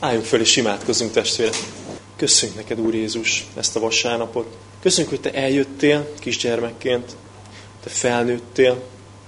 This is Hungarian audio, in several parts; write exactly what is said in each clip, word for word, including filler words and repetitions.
Álljunk föl és imádkozzunk, testvérek. Köszönjük neked, Úr Jézus, ezt a vasárnapot. Köszönjük, hogy te eljöttél kisgyermekként, te felnőttél,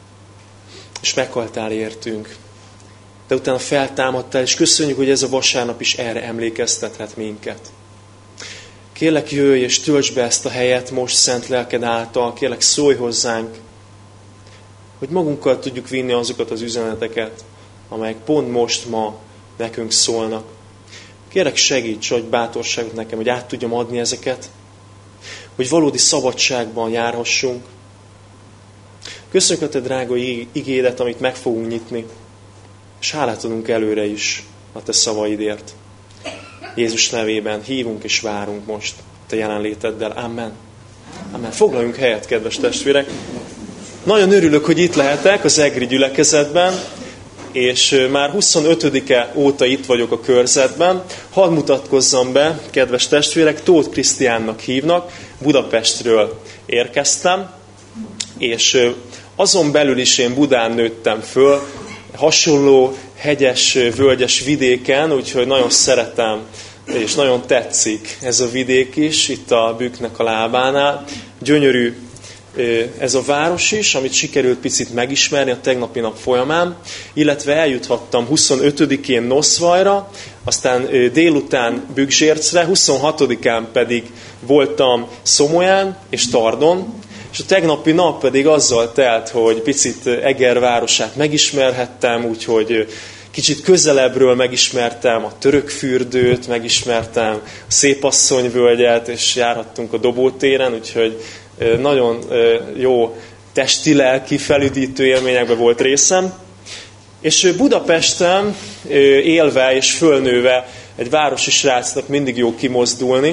és meghaltál értünk. De utána feltámadtál, és köszönjük, hogy ez a vasárnap is erre emlékeztethet minket. Kérlek, jöjj és töltsd be ezt a helyet most szent lelked által. Kérlek, szólj hozzánk, hogy magunkkal tudjuk vinni azokat az üzeneteket, amelyek pont most, ma nekünk szólnak. Kérlek, segíts, adj bátorságot nekem, hogy át tudjam adni ezeket, hogy valódi szabadságban járhassunk. Köszönjük a te drága igédet, amit meg fogunk nyitni, és hálát adunk előre is a te szavaidért. Jézus nevében hívunk és várunk most te jelenléteddel. Amen. Amen. Foglaljunk helyet, kedves testvérek. Nagyon örülök, hogy itt lehetek az egri gyülekezetben, és már huszonötödike óta itt vagyok a körzetben. Hadd mutatkozzam be, kedves testvérek, Tóth Krisztiánnak hívnak, Budapestről érkeztem, és azon belül is én Budán nőttem föl, hasonló hegyes, völgyes vidéken, úgyhogy nagyon szeretem, és nagyon tetszik ez a vidék is, itt a Bükknek a lábánál. Gyönyörű ez a város is, amit sikerült picit megismerni a tegnapi nap folyamán, illetve eljuthattam huszonötödikén Noszvajra, aztán délután Bükzsércre, huszonhatodikán pedig voltam Szomolyán és Tardon, és a tegnapi nap pedig azzal telt, hogy picit Eger városát megismerhettem, úgyhogy kicsit közelebbről megismertem a Törökfürdőt, megismertem a Szépasszonyvölgyet, és járhattunk a Dobótéren, úgyhogy nagyon jó testi-lelki felüdítő élményekben volt részem. És Budapesten élve és fölnőve egy városi srácnak mindig jó kimozdulni.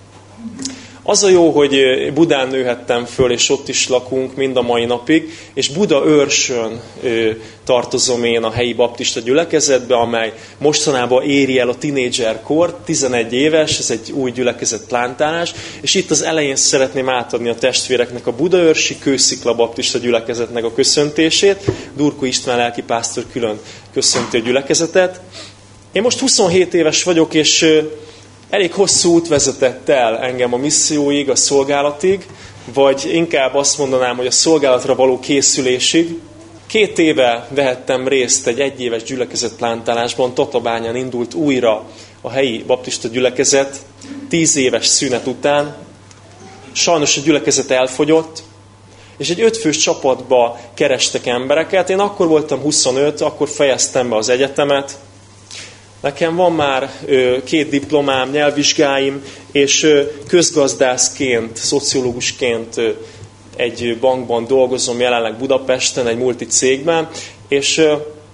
Az a jó, hogy Budán nőhettem föl, és ott is lakunk mind a mai napig, és Budaörsön tartozom én a helyi baptista gyülekezetbe, amely mostanában éri el a tinédzserkort, tizenegy éves, ez egy új gyülekezet plántálás, és itt az elején szeretném átadni a testvéreknek a budaörsi Kőszikla baptista gyülekezetnek a köszöntését. Durko István lelkipásztor külön köszönti a gyülekezetet. Én most huszonhét éves vagyok, és elég hosszú út vezetett el engem a misszióig, a szolgálatig, vagy inkább azt mondanám, hogy a szolgálatra való készülésig. Két éve vehettem részt egy egyéves gyülekezetplántálásban, Tatabányán indult újra a helyi baptista gyülekezet, tíz éves szünet után. Sajnos a gyülekezet elfogyott, és egy ötfős csapatba kerestek embereket. Én akkor voltam huszonöt, akkor fejeztem be az egyetemet. Nekem van már két diplomám, nyelvvizsgáim, és közgazdászként, szociológusként egy bankban dolgozom jelenleg Budapesten, egy multicégben, és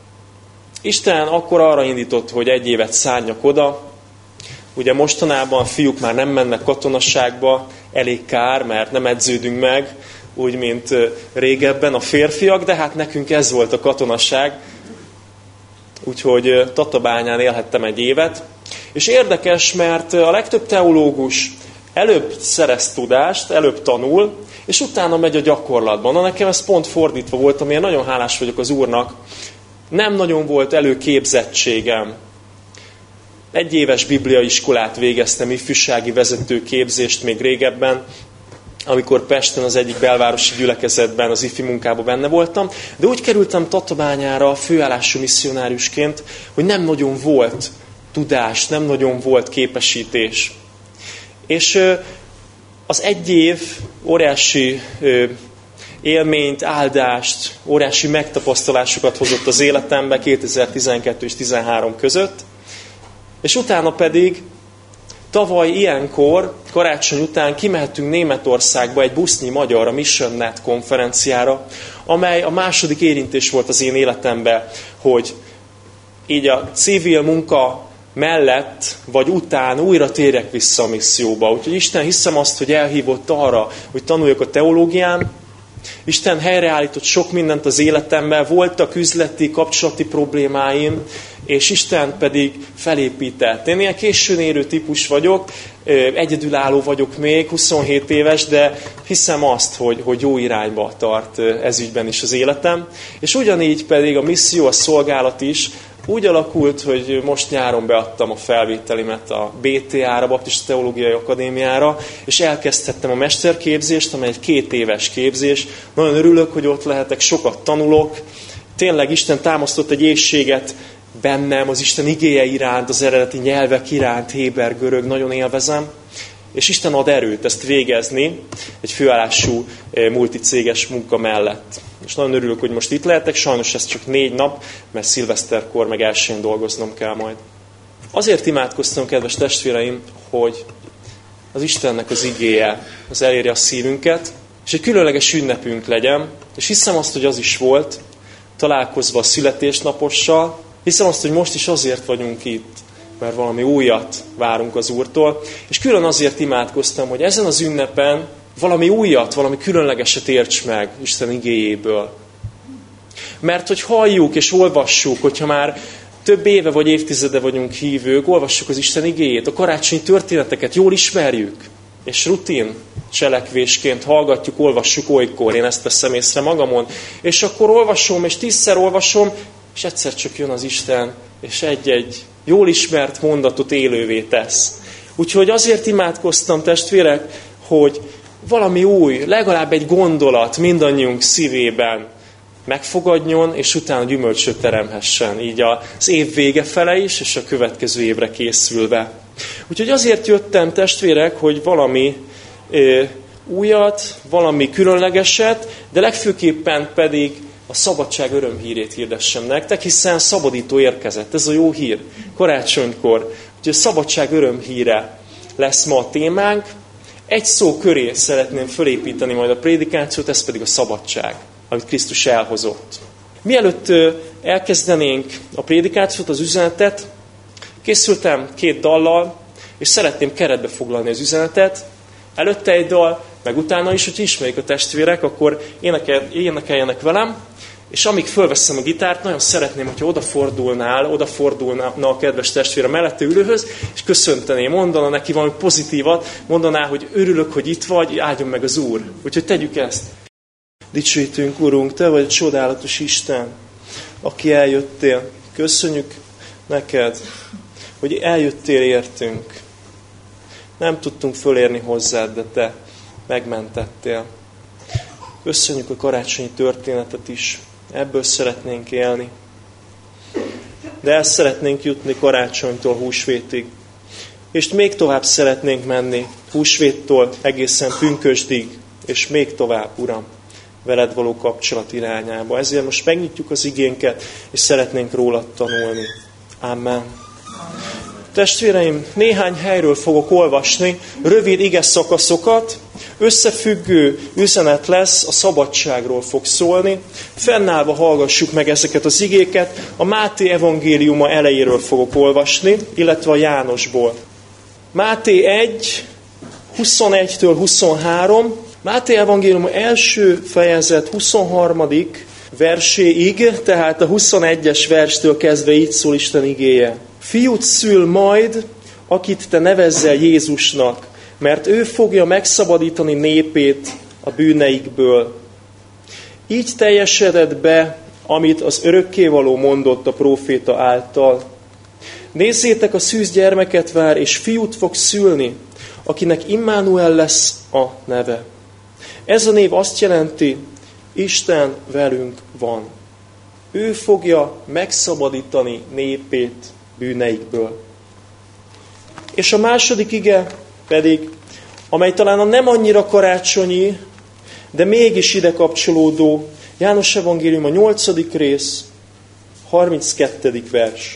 Isten akkor arra indított, hogy egy évet szálljak oda. Ugye mostanában a fiúk már nem mennek katonasságba, elég kár, mert nem edződünk meg, úgy, mint régebben a férfiak, de hát nekünk ez volt a katonasság. Úgyhogy Tatabányán élhettem egy évet. És érdekes, mert a legtöbb teológus előbb szerez tudást, előbb tanul, és utána megy a gyakorlatban. Na nekem ez pont fordítva volt, amiért nagyon hálás vagyok az Úrnak. Nem nagyon volt előképzettségem. Egy éves bibliaiskolát végeztem, ifjúsági vezetőképzést még régebben, amikor Pesten az egyik belvárosi gyülekezetben, az ifi munkában benne voltam, de úgy kerültem Tatabányára főállású misszionáriusként, hogy nem nagyon volt tudás, nem nagyon volt képesítés. És az egy év óriási élményt, áldást, óriási megtapasztalásokat hozott az életembe kétezer-tizenkettő és tizenhárom között, és utána pedig tavaly ilyenkor, karácsony után kimehetünk Németországba egy busznyi magyar, a Mission Net konferenciára, amely a második érintés volt az én életemben, hogy így a civil munka mellett vagy után újra térjek vissza a misszióba. Úgyhogy Isten hiszem azt, hogy elhívott arra, hogy tanuljak a teológián. Isten helyreállított sok mindent az életemben, voltak üzleti, kapcsolati problémáim, és Isten pedig felépített. Én ilyen későn érő típus vagyok, egyedülálló vagyok még, huszonhét éves, de hiszem azt, hogy, hogy jó irányba tart ez ügyben is az életem. És ugyanígy pedig a misszió, a szolgálat is Úgy alakult, hogy most nyáron beadtam a felvételimet a bé té á-ra, Baptista Teológiai Akadémiára, és elkezdhettem a mesterképzést, amely egy két éves képzés. Nagyon örülök, hogy ott lehetek, sokat tanulok. Tényleg Isten támasztott egy éhséget bennem, az Isten igéje iránt, az eredeti nyelvek iránt, héber, görög, nagyon élvezem. És Isten ad erőt ezt végezni egy főállású multicéges munka mellett. És nagyon örülök, hogy most itt lehetek, sajnos ez csak négy nap, mert szilveszterkor meg elsőn dolgoznom kell majd. Azért imádkoztam, kedves testvéreim, hogy az Istennek az igéje az elérje a szívünket, és egy különleges ünnepünk legyen, és hiszem azt, hogy az is volt, találkozva a születésnapossal, hiszem azt, hogy most is azért vagyunk itt, mert valami újat várunk az Úrtól, és külön azért imádkoztam, hogy ezen az ünnepen valami újat, valami különlegeset érts meg Isten igéjéből. Mert hogy halljuk és olvassuk, hogyha már több éve vagy évtizede vagyunk hívők, olvassuk az Isten igéjét, a karácsonyi történeteket jól ismerjük, és rutin cselekvésként hallgatjuk, olvassuk olykor, én ezt veszem észre magamon, és akkor olvasom, és tízszer olvasom, és egyszer csak jön az Isten, és egy-egy jól ismert mondatot élővé tesz. Úgyhogy azért imádkoztam, testvérek, hogy valami új, legalább egy gondolat mindannyiunk szívében megfogadjon, és utána gyümölcsöt teremhessen. Így az év vége fele is, és a következő évre készülve. Úgyhogy azért jöttem, testvérek, hogy valami ö, újat, valami különlegeset, de legfőképpen pedig a szabadság örömhírét hirdessem nektek, hiszen szabadító érkezett. Ez a jó hír karácsonykor. Úgyhogy a szabadság örömhíre lesz ma a témánk. Egy szó köré szeretném fölépíteni majd a prédikációt, ez pedig a szabadság, amit Krisztus elhozott. Mielőtt elkezdenénk a prédikációt, az üzenetet, készültem két dallal, és szeretném keretbe foglalni az üzenetet. Előtte egy dal, meg utána is, hogy ismerik a testvérek, akkor énekel, énekeljenek velem, és amíg fölveszem a gitárt, nagyon szeretném, hogyha odafordulnál, odafordulna a kedves testvére mellette ülőhöz, és köszöntené, mondana neki valami pozitívat, mondaná, hogy örülök, hogy itt vagy, áldjon meg az Úr. Úgyhogy tegyük ezt. Dicsőítünk, Urunk, Te vagy a csodálatos Isten, aki eljöttél. Köszönjük neked, hogy eljöttél értünk. Nem tudtunk fölérni hozzád, de Te megmentettél. Köszönjük a karácsonyi történetet is. Ebből szeretnénk élni. De el szeretnénk jutni karácsonytól húsvétig. És még tovább szeretnénk menni húsvéttól egészen pünkösdig. És még tovább, Uram, veled való kapcsolat irányába. Ezért most megnyitjuk az igénket, és szeretnénk rólad tanulni. Amen. Testvéreim, néhány helyről fogok olvasni, rövid ige szakaszokat, összefüggő üzenet lesz, a szabadságról fog szólni. Fennállva hallgassuk meg ezeket az igéket, a Máté evangéliuma elejéről fogok olvasni, illetve a Jánosból. Máté egy, huszonegytől huszonhárom, Máté evangéliuma első fejezet huszonharmadik verséig, tehát a huszonegyes verstől kezdve így szól Isten igéje. Fiút szül majd, akit te nevezzel Jézusnak, mert ő fogja megszabadítani népét a bűneikből. Így teljesedett be, amit az örökkévaló mondott a próféta által. Nézzétek, a szűz gyermeket vár, és fiút fog szülni, akinek Immanuel lesz a neve. Ez a név azt jelenti, Isten velünk van. Ő fogja megszabadítani népét bűneikből. És a második ige pedig, amely talán a nem annyira karácsonyi, de mégis ide kapcsolódó, János evangélium a nyolcadik rész, harminckettedik vers.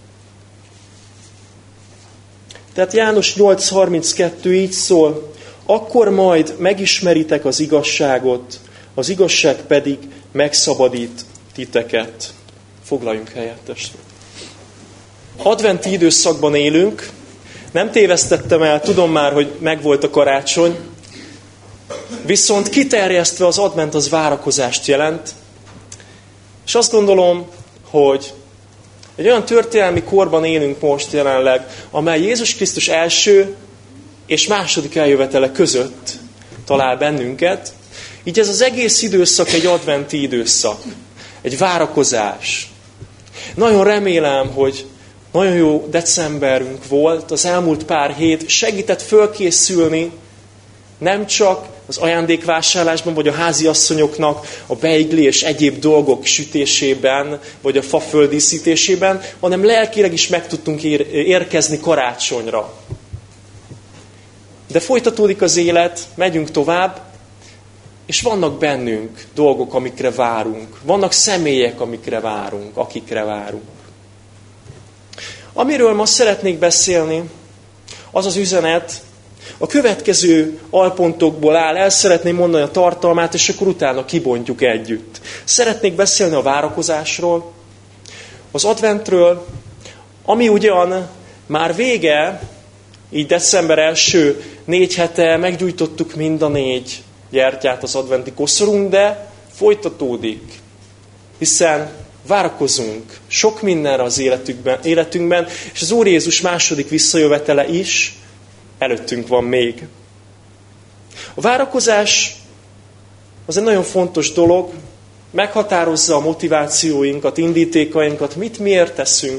Tehát János nyolc harminckettő így szól, akkor majd megismeritek az igazságot, az igazság pedig megszabadít titeket. Foglaljunk helyet, testvérek. Adventi időszakban élünk, nem tévesztettem el, tudom már, hogy megvolt a karácsony, viszont kiterjesztve az advent az várakozást jelent, és azt gondolom, hogy egy olyan történelmi korban élünk most jelenleg, amely Jézus Krisztus első és második eljövetele között talál bennünket, így ez az egész időszak egy adventi időszak, egy várakozás. Nagyon remélem, hogy nagyon jó decemberünk volt, az elmúlt pár hét segített fölkészülni, nem csak az ajándékvásárlásban, vagy a háziasszonyoknak a beigli és egyéb dolgok sütésében, vagy a fa földíszítésében, hanem lelkileg is meg tudtunk ér- érkezni karácsonyra. De folytatódik az élet, megyünk tovább, és vannak bennünk dolgok, amikre várunk. Vannak személyek, amikre várunk, akikre várunk. Amiről ma szeretnék beszélni, az az üzenet, a következő alpontokból áll, el szeretném mondani a tartalmát, és akkor utána kibontjuk együtt. Szeretnék beszélni a várakozásról, az adventről, ami ugyan már vége, így december első négy hete meggyújtottuk mind a négy gyertyát az adventi koszorunk, de folytatódik, hiszen várakozunk sok mindenre az életünkben, életünkben, és az Úr Jézus második visszajövetele is előttünk van még. A várakozás az egy nagyon fontos dolog, meghatározza a motivációinkat, indítékainkat, mit miért teszünk.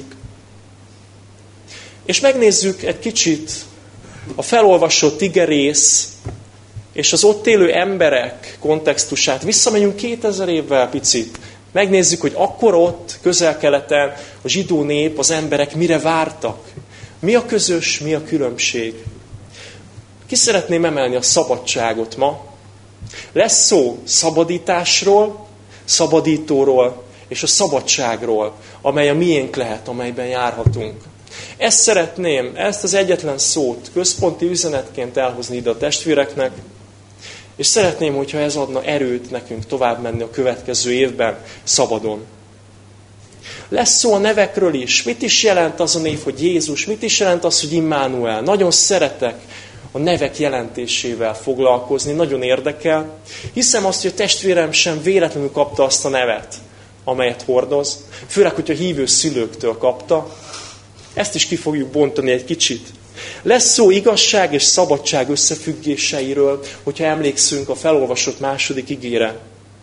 És megnézzük egy kicsit a felolvasott igerész és az ott élő emberek kontextusát. Visszamegyünk kétezer évvel picit. Megnézzük, hogy akkor ott, Közel-Keleten a zsidó nép, az emberek mire vártak. Mi a közös, mi a különbség. Ki szeretném emelni a szabadságot ma. Lesz szó szabadításról, szabadítóról és a szabadságról, amely a miénk lehet, amelyben járhatunk. Ezt szeretném, ezt az egyetlen szót központi üzenetként elhozni ide a testvéreknek, és szeretném, hogyha ez adna erőt nekünk tovább menni a következő évben szabadon. Lesz szó a nevekről is. Mit is jelent az a név, hogy Jézus? Mit is jelent az, hogy Immanuel? Nagyon szeretek a nevek jelentésével foglalkozni, nagyon érdekel. Hiszem azt, hogy a testvérem sem véletlenül kapta azt a nevet, amelyet hordoz. Főleg, hogyha hívő szülőktől kapta. Ezt is ki fogjuk bontani egy kicsit. Lesz szó igazság és szabadság összefüggéseiről, hogyha emlékszünk a felolvasott második igére.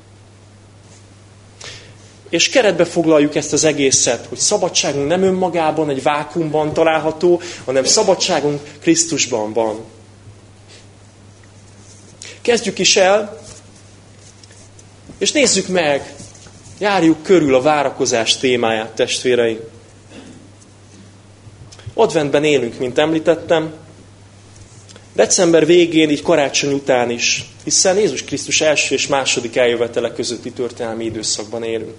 És keretbe foglaljuk ezt az egészet, hogy szabadságunk nem önmagában, egy vákuumban található, hanem szabadságunk Krisztusban van. Kezdjük is el, és nézzük meg, járjuk körül a várakozás témáját, testvéreim. Adventben élünk, mint említettem, december végén, így karácsony után is, hiszen Jézus Krisztus első és második eljövetele közötti történelmi időszakban élünk.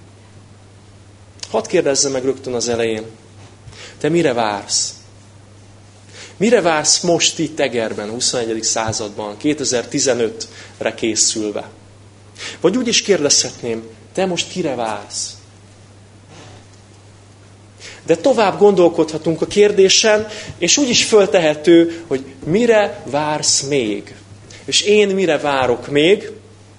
Hadd kérdezzem meg rögtön az elején, te mire vársz? Mire vársz most itt Egerben, huszonegyedik században, kétezer-tizenötre készülve? Vagy úgy is kérdezhetném, te most kire vársz? De tovább gondolkodhatunk a kérdésen, és úgy is föltehető, hogy mire vársz még? És én mire várok még?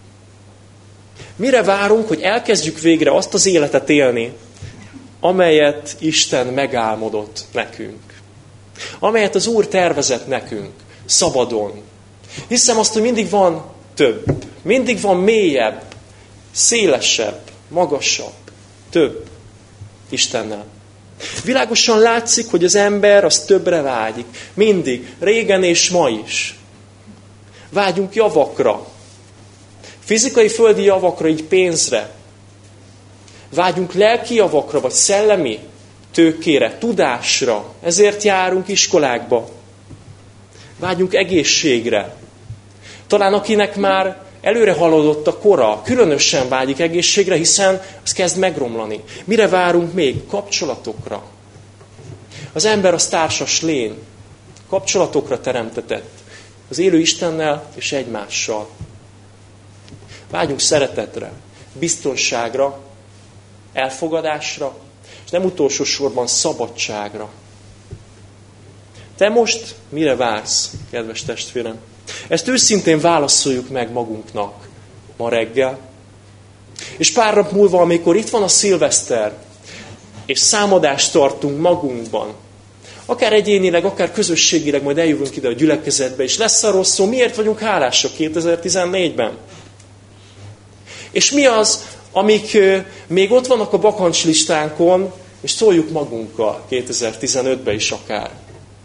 Mire várunk, hogy elkezdjük végre azt az életet élni, amelyet Isten megálmodott nekünk. Amelyet az Úr tervezett nekünk, szabadon. Hiszem azt, hogy mindig van több, mindig van mélyebb, szélesebb, magasabb, több Istennel. Világosan látszik, hogy az ember az többre vágyik. Mindig, régen és ma is. Vágyunk javakra. Fizikai, földi javakra, így pénzre. Vágyunk lelki javakra, vagy szellemi tőkére, tudásra. Ezért járunk iskolákba. Vágyunk egészségre. Talán akinek már előre haladott a kora, különösen vágyik egészségre, hiszen az kezd megromlani. Mire várunk még? Kapcsolatokra. Az ember az társas lény. Kapcsolatokra teremtetett. Az élő Istennel és egymással. Vágyunk szeretetre, biztonságra, elfogadásra, és nem utolsó sorban szabadságra. Te most mire vársz, kedves testvérem? Ezt őszintén válaszoljuk meg magunknak ma reggel. És pár nap múlva, amikor itt van a szilveszter, és számadást tartunk magunkban, akár egyénileg, akár közösségileg, majd eljövünk ide a gyülekezetbe, és lesz arról szó, miért vagyunk hálásak kétezer-tizennégyben. És mi az, amik még ott vannak a bakancslistánkon, és szóljuk magunkkal kétezer-tizenötben is akár.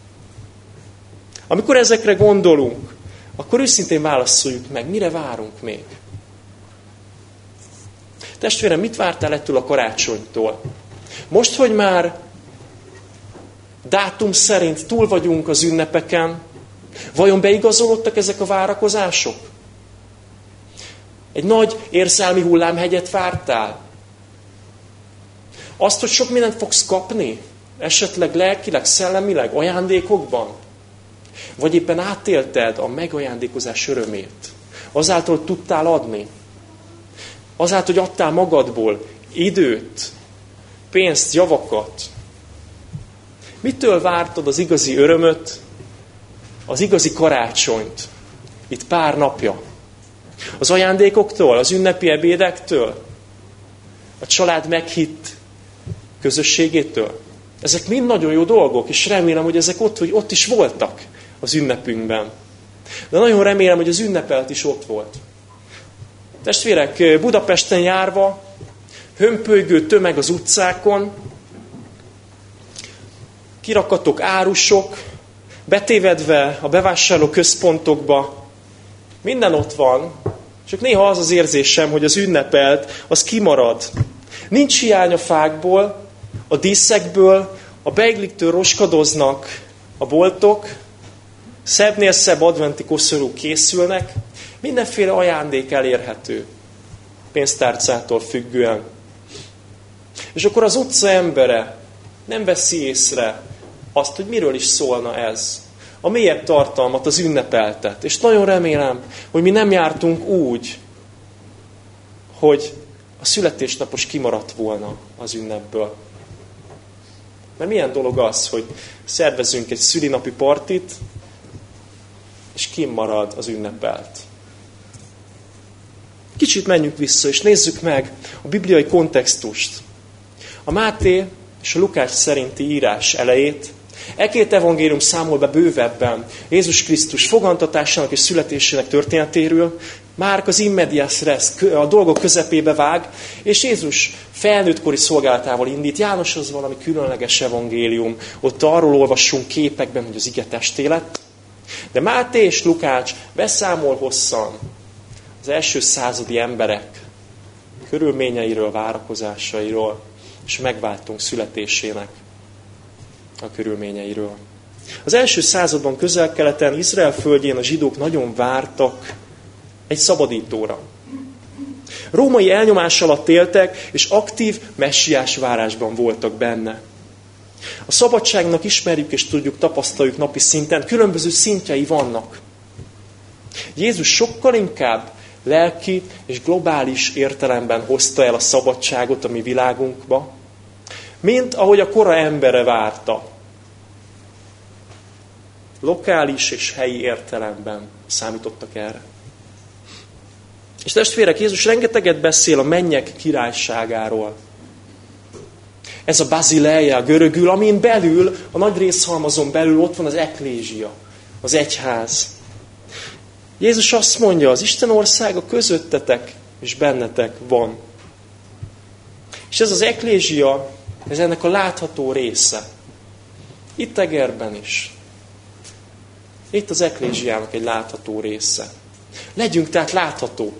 Amikor ezekre gondolunk, akkor őszintén válaszoljuk meg, mire várunk még. Testvérem, mit vártál ettől a karácsonytól? Most, hogy már dátum szerint túl vagyunk az ünnepeken, vajon beigazolódtak ezek a várakozások? Egy nagy érzelmi hullámhegyet vártál? Azt, hogy sok mindent fogsz kapni? Esetleg lelkileg, szellemileg, ajándékokban? Vagy éppen átélted a megajándékozás örömét? Azáltal, hogy tudtál adni? Azáltal, hogy adtál magadból időt, pénzt, javakat? Mitől vártad az igazi örömöt, az igazi karácsonyt? Itt pár napja. Az ajándékoktól, az ünnepi ebédektől? A család meghitt közösségétől? Ezek mind nagyon jó dolgok, és remélem, hogy ezek ott, hogy ott is voltak az ünnepünkben. De nagyon remélem, hogy az ünnepelt is ott volt. Testvérek, Budapesten járva, hömpölygő tömeg az utcákon, kirakatok, árusok, betévedve a bevásárló központokba, minden ott van, csak néha az az érzésem, hogy az ünnepelt, az kimarad. Nincs hiány a fákból, a díszekből, a beigliktől roskadoznak a boltok, szebbnél szebb adventi koszorúk készülnek, mindenféle ajándék elérhető, pénztárcától függően. És akkor az utca embere nem veszi észre azt, hogy miről is szólna ez. A mélyebb tartalmat, az ünnepeltet. És nagyon remélem, hogy mi nem jártunk úgy, hogy a születésnapos kimaradt volna az ünnepből. Mert milyen dolog az, hogy szervezünk egy szülinapi partit, és kimarad az ünnepelt. Kicsit menjünk vissza, és nézzük meg a bibliai kontextust. A Máté és a Lukács szerinti írás elejét. E két evangélium számol be bővebben Jézus Krisztus fogantatásának és születésének történetéről. Márk az in medias res, a dolgok közepébe vág, és Jézus felnőttkori szolgálatával indít. János az valami különleges evangélium. Ott arról olvassunk képekben, hogy az ige testé lett. De Máté és Lukács beszámol hosszan az első századi emberek körülményeiről, várakozásairól, és megváltunk születésének a körülményeiről. Az első században Közel-Keleten, Izrael földjén a zsidók nagyon vártak egy szabadítóra. Római elnyomás alatt éltek, és aktív messiás várásban voltak benne. A szabadságnak ismerjük és tudjuk, tapasztaljuk napi szinten, különböző szintjei vannak. Jézus sokkal inkább lelki és globális értelemben hozta el a szabadságot a mi világunkba, mint ahogy a kora embere várta. Lokális és helyi értelemben számítottak erre. És testvérek, Jézus rengeteget beszél a mennyek királyságáról. Ez a bazileia görögül, amin belül, a nagy részhalmazon belül ott van az eklézsia, az egyház. Jézus azt mondja, az Isten országa közöttetek és bennetek van. És ez az eklézsia, ez ennek a látható része. Itt Egerben is. Itt az eklézsiának egy látható része. Legyünk tehát láthatók.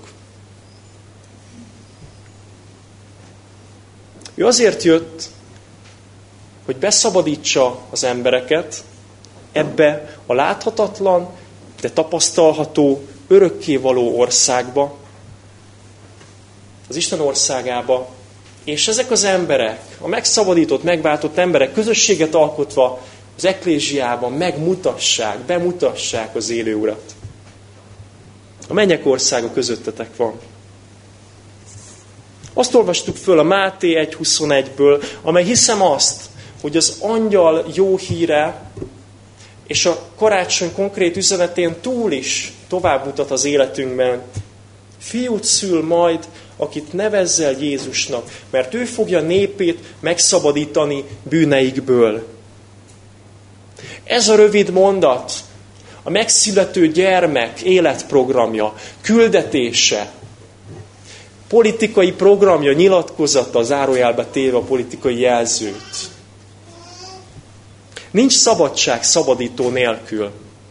Ő azért jött, hogy beszabadítsa az embereket ebbe a láthatatlan, de tapasztalható, örökkévaló országba, az Isten országába, és ezek az emberek, a megszabadított, megváltott emberek közösséget alkotva az eklézsiában megmutassák, bemutassák az élő Urat. A mennyek országa közöttetek van. Azt olvastuk föl a Máté egy huszonegyből, amely hiszem azt, hogy az angyal jó híre és a karácsony konkrét üzenetén túl is tovább mutat az életünkben. Fiút szül majd, akit nevezzel Jézusnak, mert ő fogja népét megszabadítani bűneikből. Ez a rövid mondat, a megszülető gyermek életprogramja, küldetése, politikai programja, nyilatkozata, zárójelbe téve a politikai jelzőt. Nincs szabadság szabadító nélkül.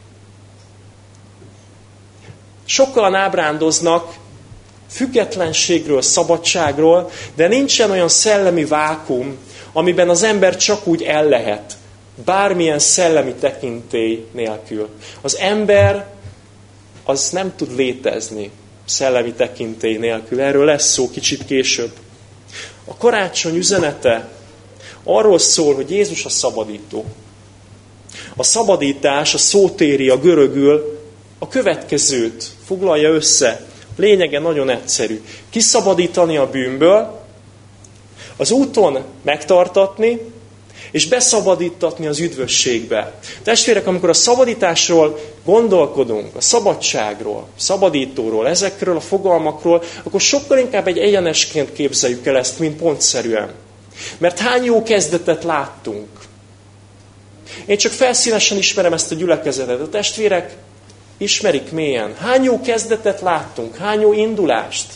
Sokan ábrándoznak függetlenségről, szabadságról, de nincsen olyan szellemi vákum, amiben az ember csak úgy el lehet, bármilyen szellemi tekintély nélkül. Az ember az nem tud létezni szellemi tekintély nélkül. Erről lesz szó kicsit később. A karácsony üzenete arról szól, hogy Jézus a szabadító. A szabadítás, a szótéri, a görögül a következőt foglalja össze. Lényege nagyon egyszerű. Kiszabadítani a bűnből, az úton megtartatni, és beszabadítatni az üdvösségbe. Testvérek, amikor a szabadításról gondolkodunk, a szabadságról, szabadítóról, ezekről a fogalmakról, akkor sokkal inkább egy egyenesként képzeljük el ezt, mint pontszerűen. Mert hány jó kezdetet láttunk. Én csak felszínesen ismerem ezt a gyülekezetet. A testvérek ismerik mélyen. Hány jó kezdetet láttunk, hány jó indulást.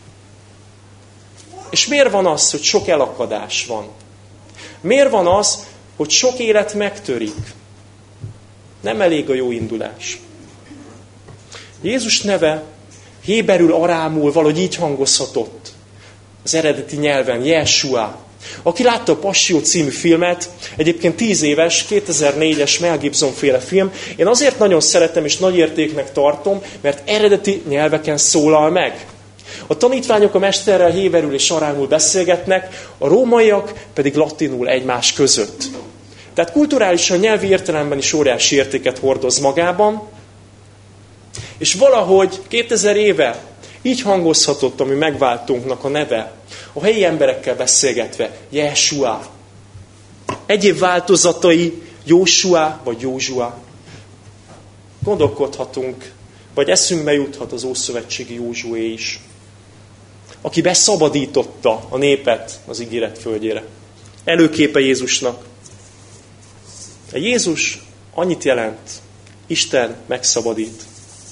És miért van az, hogy sok elakadás van? Miért van az, hogy sok élet megtörik? Nem elég a jó indulás. Jézus neve héberül, arámul valahogy így hangozhatott az eredeti nyelven, Jeshua. Aki látta a Passió című filmet, egyébként tíz éves, kétezer-négyes Mel Gibson féle film, én azért nagyon szeretem és nagy értéknek tartom, mert eredeti nyelveken szólal meg. A tanítványok a mesterrel héberül és arámul beszélgetnek, a rómaiak pedig latinul egymás között. Tehát kulturálisan, nyelvi értelemben is óriási értéket hordoz magában, és valahogy kétezer éve így hangozhatott a mi megváltónknak a neve, a helyi emberekkel beszélgetve, Jeshua. Egyéb változatai Jósua vagy Józsua. Gondolkodhatunk, vagy eszünkbe juthat az ószövetségi Józsué is, aki beszabadította a népet az ígéret földjére. Előképe Jézusnak. A Jézus annyit jelent, Isten megszabadít.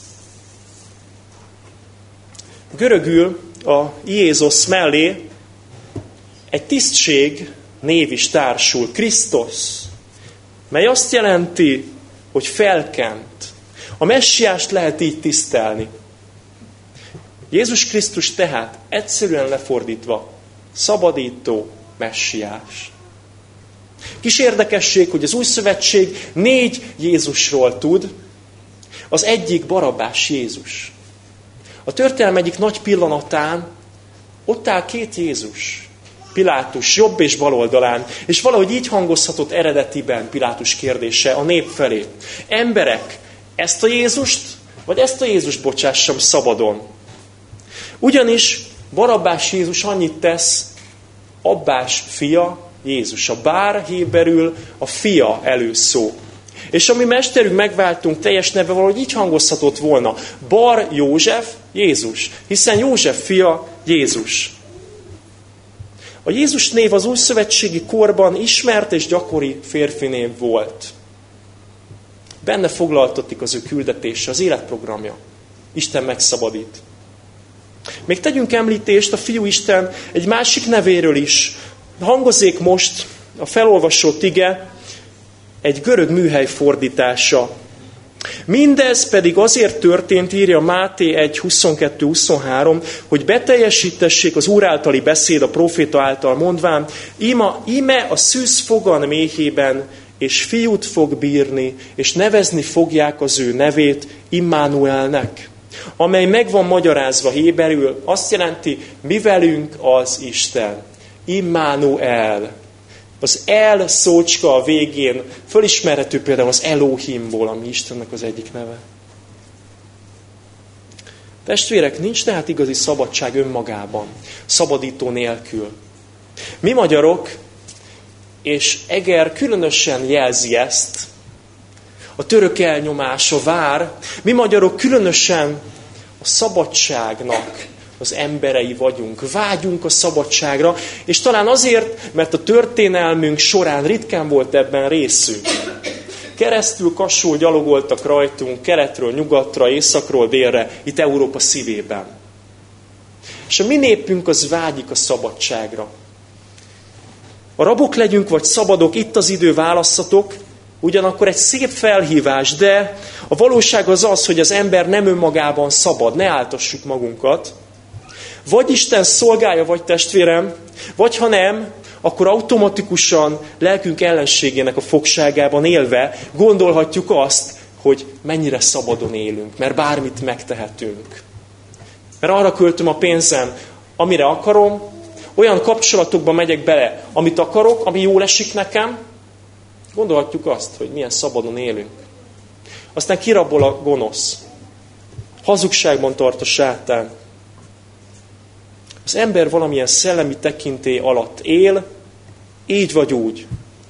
Görögül a Jézus mellé egy tisztség név is társul, Krisztus, mely azt jelenti, hogy felkent. A messiást lehet így tisztelni. Jézus Krisztus tehát egyszerűen lefordítva szabadító messiás. Kis érdekesség, hogy az új szövetség négy Jézusról tud, az egyik Barabbás Jézus. A történelem egyik nagy pillanatán ott áll két Jézus. Pilátus jobb és bal oldalán, és valahogy így hangozhatott eredetiben Pilátus kérdése a nép felé. Emberek, ezt a Jézust, vagy ezt a Jézust bocsássam szabadon? Ugyanis Barabbás Jézus annyit tesz, Abbás fia Jézus. A bár héberül a fia előszó. És a mi mesterünk, megváltunk teljes neve valahogy így hangozhatott volna. Bar József Jézus. Hiszen József fia Jézus. A Jézus név az újszövetségi korban ismert és gyakori férfi név volt. Benne foglaltatik az ő küldetése, az életprogramja. Isten megszabadít. Még tegyünk említést a Fiú Isten egy másik nevéről is. Hangozzék most a felolvasott ige egy görög műhely fordítása. Mindez pedig azért történt, írja Máté egy huszonkettő huszonhárom, hogy beteljesítessék az Úr általi beszéd a próféta által mondván, Ima, ime a szűz fogan méhében, és fiút fog bírni, és nevezni fogják az ő nevét Immanuelnek, amely meg van magyarázva héberül, azt jelenti, mi velünk az Isten. Immanuel. Az El szócska a végén fölismerhető például az Elohimból, ami Istennek az egyik neve. Testvérek, nincs tehát igazi szabadság önmagában, szabadító nélkül. Mi magyarok, és Eger különösen jelzi ezt, a török elnyomás, a vár, mi magyarok különösen a szabadságnak az emberei vagyunk, vágyunk a szabadságra, és talán azért, mert a történelmünk során ritkán volt ebben részünk. Keresztül kassul gyalogoltak rajtunk, keletről nyugatra, északról délre, itt Európa szívében. És a mi népünk az vágyik a szabadságra. A rabok legyünk, vagy szabadok, itt az idő, válasszatok, ugyanakkor egy szép felhívás, de a valóság az az, hogy az ember nem önmagában szabad, ne áltassuk magunkat. Vagy Isten szolgája, vagy testvérem, vagy ha nem, akkor automatikusan lelkünk ellenségének a fogságában élve gondolhatjuk azt, hogy mennyire szabadon élünk, mert bármit megtehetünk. Mert arra költöm a pénzem, amire akarom, olyan kapcsolatokba megyek bele, amit akarok, ami jól esik nekem, gondolhatjuk azt, hogy milyen szabadon élünk. Aztán kirabol a gonosz. Hazugságban tart a sátán. Az ember valamilyen szellemi tekintély alatt él, így vagy úgy.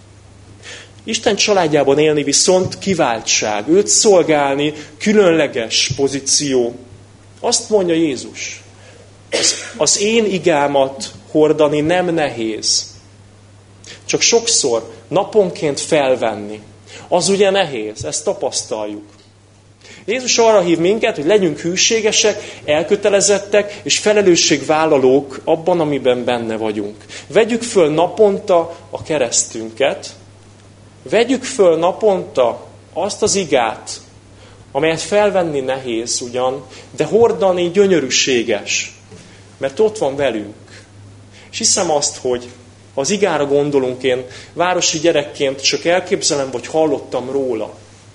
Isten családjában élni viszont kiváltság, őt szolgálni különleges pozíció. Azt mondja Jézus, az, az én igámat hordani nem nehéz. Csak sokszor naponként felvenni. Az ugye nehéz, ezt tapasztaljuk. Jézus arra hív minket, hogy legyünk hűségesek, elkötelezettek és felelősségvállalók abban, amiben benne vagyunk. Vegyük föl naponta a keresztünket, vegyük föl naponta azt az igát, amelyet felvenni nehéz ugyan, de hordani gyönyörűséges, mert ott van velünk. És hiszem azt, hogy ha az igára gondolunk, én városi gyerekként csak elképzelem, vagy hallottam róla.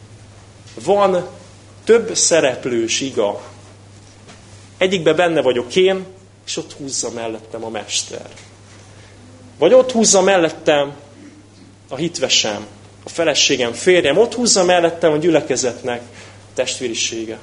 Van több szereplős iga. Egyikben benne vagyok én, és ott húzza mellettem a mester. Vagy ott húzza mellettem a hitvesem, a feleségem, férjem, ott húzza mellettem a gyülekezetnek a testvérisége.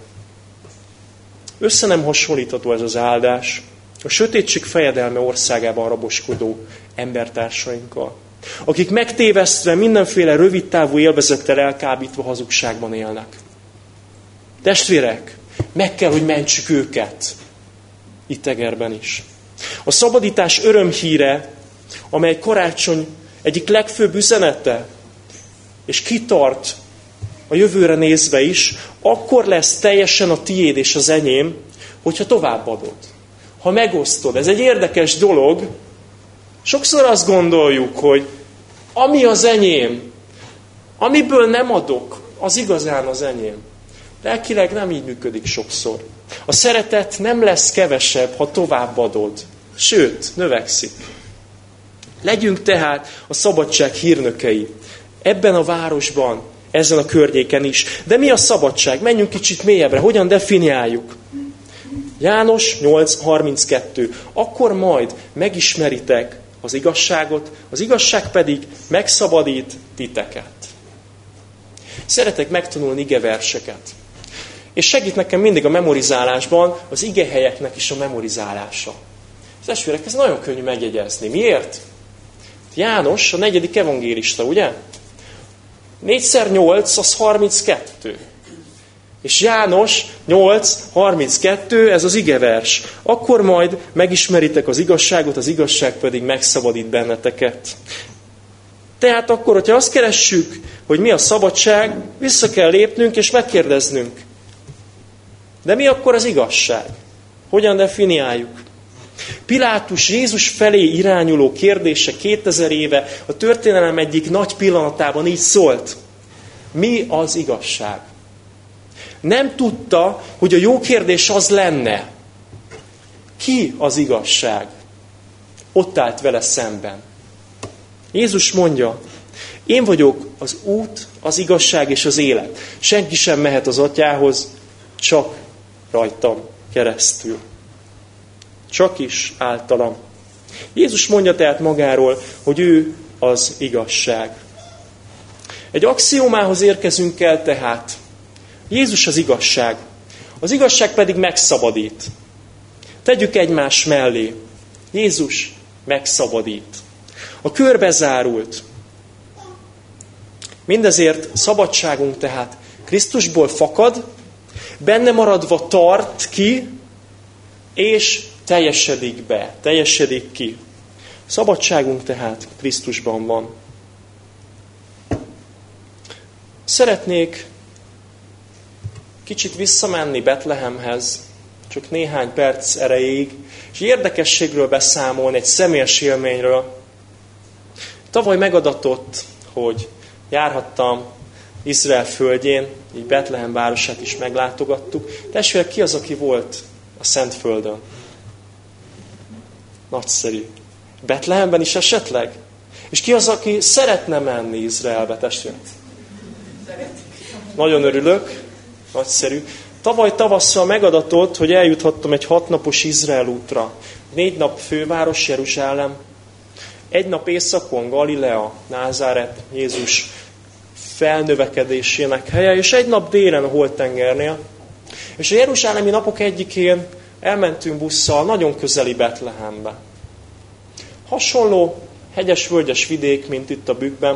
Össze nem hasonlítható ez az áldás a sötétség fejedelme országában raboskodó embertársainkkal, akik megtévesztve mindenféle rövidtávú élvezettel elkábítva hazugságban élnek. Testvérek, meg kell, hogy mentsük őket itt Egerben is. A szabadítás örömhíre, amely karácsony egyik legfőbb üzenete, és kitart a jövőre nézve is, akkor lesz teljesen a tiéd és az enyém, hogyha továbbadod. Ha megosztod. Ez egy érdekes dolog. Sokszor azt gondoljuk, hogy ami az enyém, amiből nem adok, az igazán az enyém. Lelkileg nem így működik sokszor. A szeretet nem lesz kevesebb, ha továbbadod. Sőt, növekszik. Legyünk tehát a szabadság hírnökei. Ebben a városban, ezen a környéken is. De mi a szabadság? Menjünk kicsit mélyebbre. Hogyan definiáljuk? János nyolc harminckettő. Akkor majd megismeritek az igazságot, az igazság pedig megszabadít titeket. Szeretek megtanulni igeverseket. És segít nekem mindig a memorizálásban az igehelyeknek is a memorizálása. Testvérek, ez nagyon könnyű megjegyezni. Miért? János a negyedik evangélista, ugye? négyszer nyolc az harminckettő. És János nyolc harminckettő, ez az igevers. Akkor majd megismeritek az igazságot, az igazság pedig megszabadít benneteket. Tehát akkor, hogyha azt keressük, hogy mi a szabadság, vissza kell lépnünk és megkérdeznünk. De mi akkor az igazság? Hogyan definiáljuk? Pilátus Jézus felé irányuló kérdése kétezer éve a történelem egyik nagy pillanatában így szólt. Mi az igazság? Nem tudta, hogy a jó kérdés az lenne. Ki az igazság? Ott állt vele szemben. Jézus mondja, én vagyok az út, az igazság és az élet. Senki sem mehet az atyához, csak rajtam keresztül. Csak is általam. Jézus mondja tehát magáról, hogy ő az igazság. Egy axiómához érkezünk el tehát. Jézus az igazság. Az igazság pedig megszabadít. Tegyük egymás mellé. Jézus megszabadít. A kör bezárult. Mindezért szabadságunk tehát Krisztusból fakad, benne maradva tart ki, és teljesedik be, teljesedik ki. Szabadságunk tehát Krisztusban van. Szeretnék kicsit visszamenni Betlehemhez, csak néhány perc erejéig, és érdekességről beszámolni, egy személyes élményről. Tavaly megadatott, hogy járhattam Izrael földjén, így Betlehem városát is meglátogattuk. Testvérek, ki az, aki volt a Szentföldön? Nagyszerű. Betlehemben is esetleg? És ki az, aki szeretne menni Izraelbe, testvérek? Nagyon örülök. Nagyszerű. Tavaly tavasszal megadatott, hogy eljuthattam egy hatnapos Izrael útra. Négy nap főváros, Jeruzsálem. Egy nap északon Galilea, Názáret, Jézus felnövekedésének helye, és egy nap délen a Holtengernél. És a jeruzsálemi napok egyikén elmentünk busszal nagyon közeli Betlehembe. Hasonló hegyes-völgyes vidék, mint itt a Bükkben,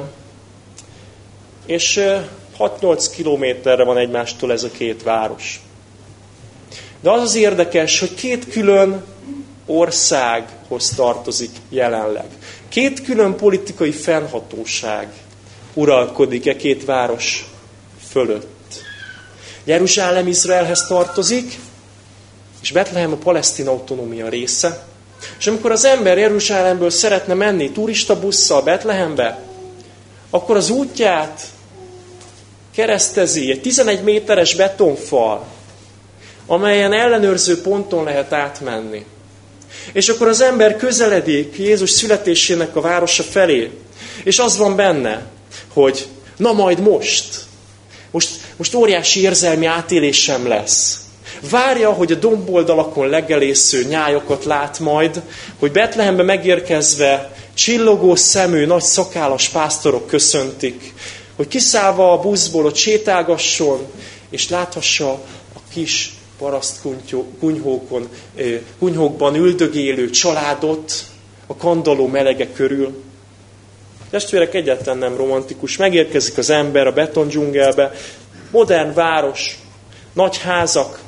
és hat-nyolc kilométerre van egymástól ez a két város. De az az érdekes, hogy két külön országhoz tartozik jelenleg. Két külön politikai fennhatóság uralkodik e két város fölött. Jeruzsálem Izraelhez tartozik, és Betlehem a palesztin autonómia része. És amikor az ember Jeruzsálemből szeretne menni turista busszal Betlehembe, akkor az útját keresztezi egy tizenegy méteres betonfal, amelyen ellenőrző ponton lehet átmenni. És akkor az ember közeledik Jézus születésének a városa felé, és az van benne, hogy na majd most, most, most óriási érzelmi átélésem lesz. Várja, hogy a domboldalakon legelésző nyájakat lát majd, hogy Betlehembe megérkezve csillogó szemű, nagy szakállas pásztorok köszöntik, hogy kiszállva a buszból ott sétálgasson, és láthassa a kis parasztkunyhókon, kunyhókban üldögélő családot a kandalló melege körül. Testvérek, egyáltalán nem romantikus. Megérkezik az ember a betondzsungelbe, modern város, nagy házak.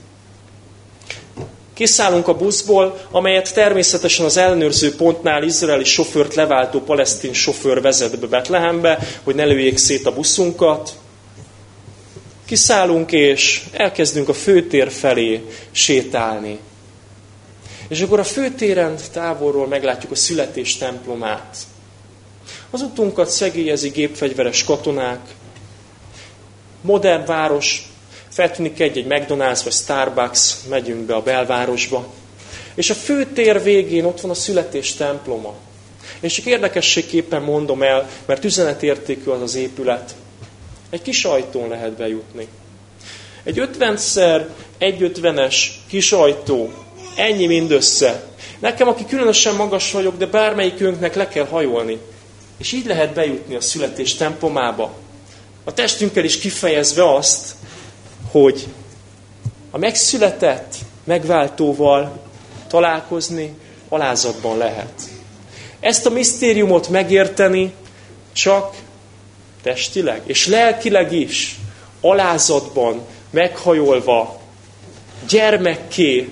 Kiszállunk a buszból, amelyet természetesen az ellenőrző pontnál izraeli sofőrt leváltó palesztin sofőr vezet be Betlehembe, hogy ne lőjék szét a buszunkat. Kiszállunk, és elkezdünk a főtér felé sétálni. És akkor a főtéren távolról meglátjuk a születés templomát. Az utunkat szegélyezik gépfegyveres katonák. Modern város, feltűnik egy-egy McDonald's vagy Starbucks, megyünk be a belvárosba. És a főtér végén ott van a születés temploma. És csak érdekességképpen mondom el, mert üzenetértékű az az épület. Egy kis ajtón lehet bejutni. Egy ötvenszer egy ötvenes kis ajtó. Ennyi mindössze. Nekem, aki különösen magas vagyok, de bármelyikünknek le kell hajolni. És így lehet bejutni a születés templomába. A testünkkel is kifejezve azt, hogy a megszületett megváltóval találkozni alázatban lehet. Ezt a misztériumot megérteni csak testileg és lelkileg is, alázatban, meghajolva, gyermekké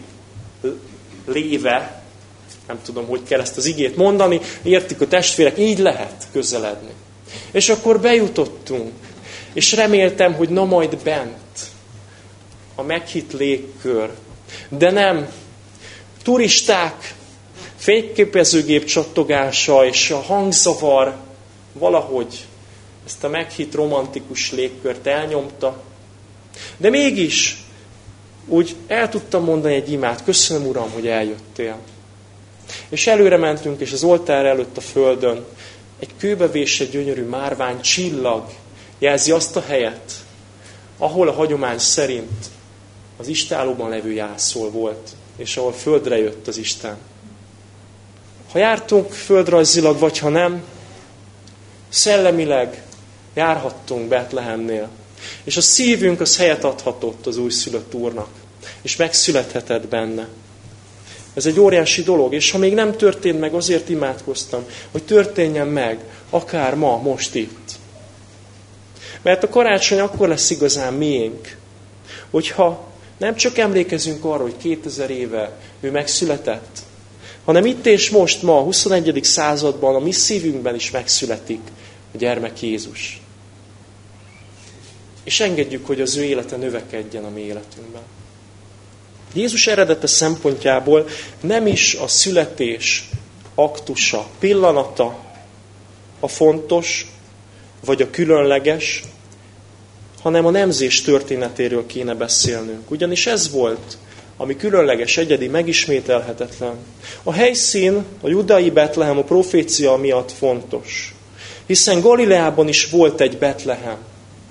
léve, nem tudom, hogy kell ezt az igét mondani, értik a testvérek, így lehet közeledni. És akkor bejutottunk, és reméltem, hogy na majd bent a meghitt légkör, de nem turisták, fényképezőgép csattogása és a hangzavar valahogy ezt a meghitt romantikus légkört elnyomta. De mégis úgy el tudtam mondani egy imát, köszönöm Uram, hogy eljöttél. És előre mentünk, és az oltár előtt a földön egy kőbevésett gyönyörű márvány csillag jelzi azt a helyet, ahol a hagyomány szerint az istállóban levő jászol volt, és ahol földre jött az Isten. Ha jártunk földrajzilag, vagy ha nem, szellemileg járhattunk Betlehemnél, és a szívünk az helyet adhatott az újszülött Úrnak, és megszülethetett benne. Ez egy óriási dolog, és ha még nem történt meg, azért imádkoztam, hogy történjen meg, akár ma, most itt. Mert a karácsony akkor lesz igazán miénk, hogyha nem csak emlékezünk arra, hogy kétezer éve ő megszületett, hanem itt és most, ma, a huszonegyedik században a mi szívünkben is megszületik a gyermek Jézus. És engedjük, hogy az ő élete növekedjen a mi életünkben. Jézus eredete szempontjából nem is a születés aktusa, pillanata a fontos, vagy a különleges, hanem a nemzés történetéről kéne beszélnünk. Ugyanis ez volt, ami különleges, egyedi, megismételhetetlen. A helyszín, a judai Betlehem a profécia miatt fontos. Hiszen Galileában is volt egy Betlehem.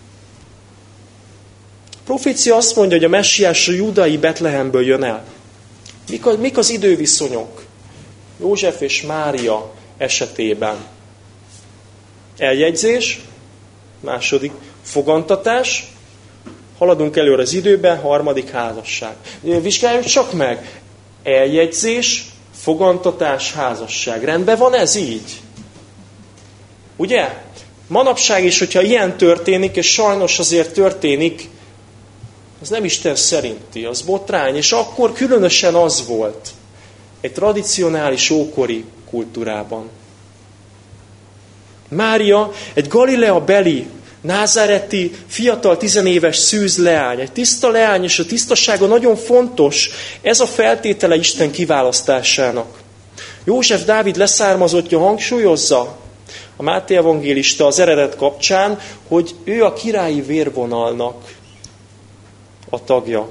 A profécia azt mondja, hogy a messiás a judai Betlehemből jön el. Mik, a, mik az időviszonyok József és Mária esetében? Eljegyzés, második fogantatás, haladunk előre az időben, harmadik házasság. Vizsgáljuk csak meg. Eljegyzés, fogantatás, házasság. Rendben van ez így? Ugye? Manapság is, hogyha ilyen történik, és sajnos azért történik, az nem Isten szerinti, az botrány, és akkor különösen az volt egy tradicionális ókori kultúrában. Mária egy Galilea beli, názáreti, fiatal, tizenéves szűz leány. Egy tiszta leány, és a tisztasága nagyon fontos. Ez a feltétele Isten kiválasztásának. József Dávid leszármazottja hangsúlyozza a Máté evangélista az eredet kapcsán, hogy ő a királyi vérvonalnak a tagja.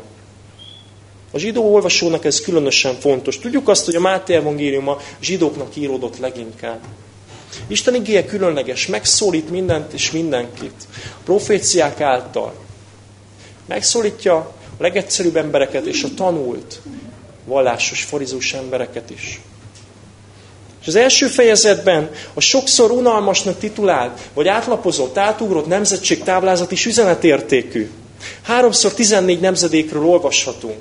A zsidó olvasónak ez különösen fontos. Tudjuk azt, hogy a Máté evangélium a zsidóknak íródott leginkább. Isten igéje különleges, megszólít mindent és mindenkit. A proféciák által. Megszólítja a legegyszerűbb embereket és a tanult, vallásos, farizós embereket is. És az első fejezetben a sokszor unalmasnak titulált, vagy átlapozott, átugrott nemzetségtáblázat is üzenetértékű. Háromszor tizennégy nemzedékről olvashatunk.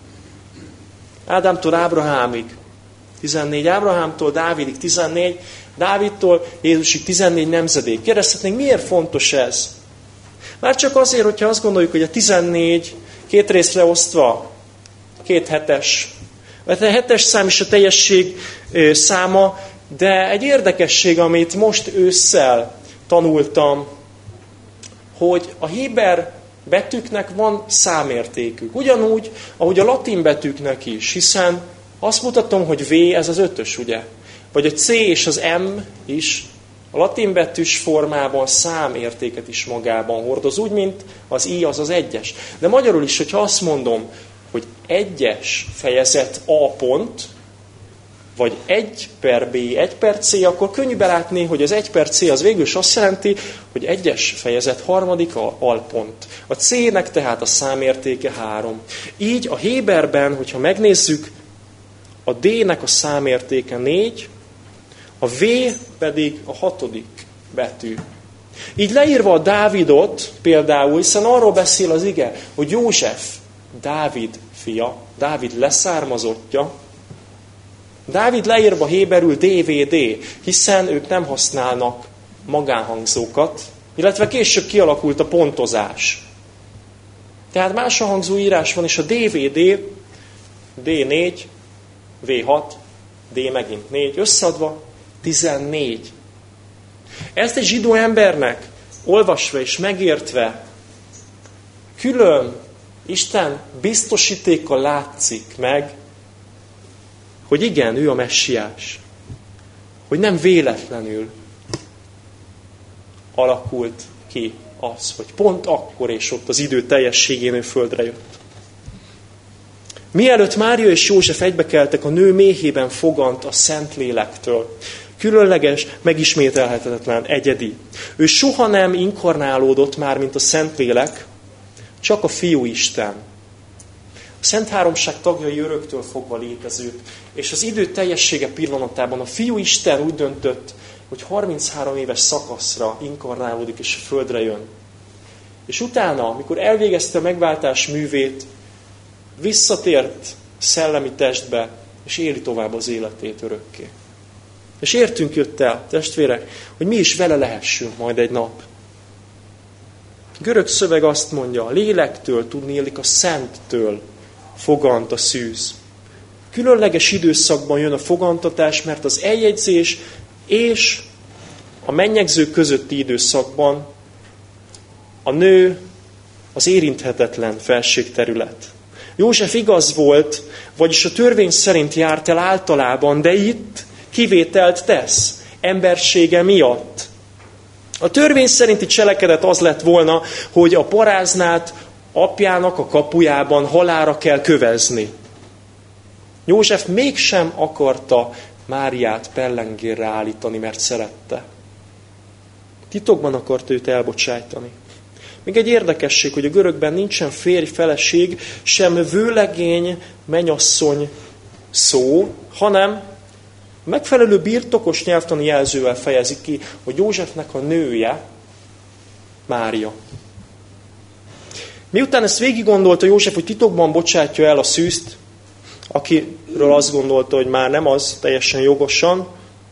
Ádámtól Ábrahámig tizennégy, Ábrahámtól Dávidig tizennégy, Dávidtól Jézusig tizennégy nemzedék. Kérdezhetnénk, miért fontos ez? Már csak azért, hogyha azt gondoljuk, hogy a tizennégy két részre osztva, két hetes, mert a hetes szám is a teljesség száma, de egy érdekesség, amit most ősszel tanultam, hogy a héber betűknek van számértékük. Ugyanúgy, ahogy a latin betűknek is, hiszen azt mutatom, hogy V, ez az ötös, ugye? Vagy a C és az M is a latin betűs formában számértéket is magában hordoz, úgy, mint az I, az az egyes. De magyarul is, hogyha azt mondom, hogy egyes fejezet A pont, vagy egy per B, egy per C, akkor könnyű belátni, hogy az egy per C az végül is azt jelenti, hogy egyes fejezet harmadik alpont. A C-nek tehát a számértéke három. Így a héberben, hogyha megnézzük, a D-nek a számértéke négy, a V pedig a hatodik betű. Így leírva a Dávidot például, hiszen arról beszél az ige, hogy József Dávid fia, Dávid leszármazottja, Dávid leírva héberül dé vé dé, hiszen ők nem használnak magánhangzókat, illetve később kialakult a pontozás. Tehát más a hangzó írás van, és a dé vé dé, dé négy, vé hat, D megint négy, összeadva tizennégy. Ezt egy zsidó embernek olvasva és megértve külön Isten biztosítéka látszik meg, hogy igen, ő a messiás. Hogy nem véletlenül alakult ki az, hogy pont akkor és ott az idő teljességén ő földre jött. Mielőtt Mária és József egybekeltek, a nő méhében fogant a Szentlélektől. Különleges, megismételhetetlen, egyedi. Ő soha nem inkarnálódott már, mint a Szentlélek, csak a Fiú Isten. A Szent Háromság tagjai öröktől fogva létezők, és az idő teljessége pillanatában a Fiú Isten úgy döntött, hogy harminchárom éves szakaszra inkarnálódik és a földre jön. És utána, amikor elvégezte a megváltás művét, visszatért szellemi testbe, és éli tovább az életét örökké. És értünk jött el, testvérek, hogy mi is vele lehessünk majd egy nap. Görög szöveg azt mondja, a lélektől, tudnélik a szenttől fogant a szűz. Különleges időszakban jön a fogantatás, mert az eljegyzés és a mennyegzők közötti időszakban a nő az érinthetetlen felségterület. József igaz volt, vagyis a törvény szerint járt el általában, de itt kivételt tesz, embersége miatt. A törvény szerinti cselekedet az lett volna, hogy a paráznát apjának a kapujában halálra kell kövezni. József mégsem akarta Máriát pellengérre állítani, mert szerette. Titokban akarta őt elbocsájtani. Még egy érdekesség, hogy a görögben nincsen férj, feleség, sem vőlegény, menyasszony szó, hanem megfelelő birtokos nyelvtani jelzővel fejezik ki, hogy Józsefnek a nője Mária. Miután ezt végig gondolta József, hogy titokban bocsátja el a szűzt, akiről azt gondolta, hogy már nem az, teljesen jogosan,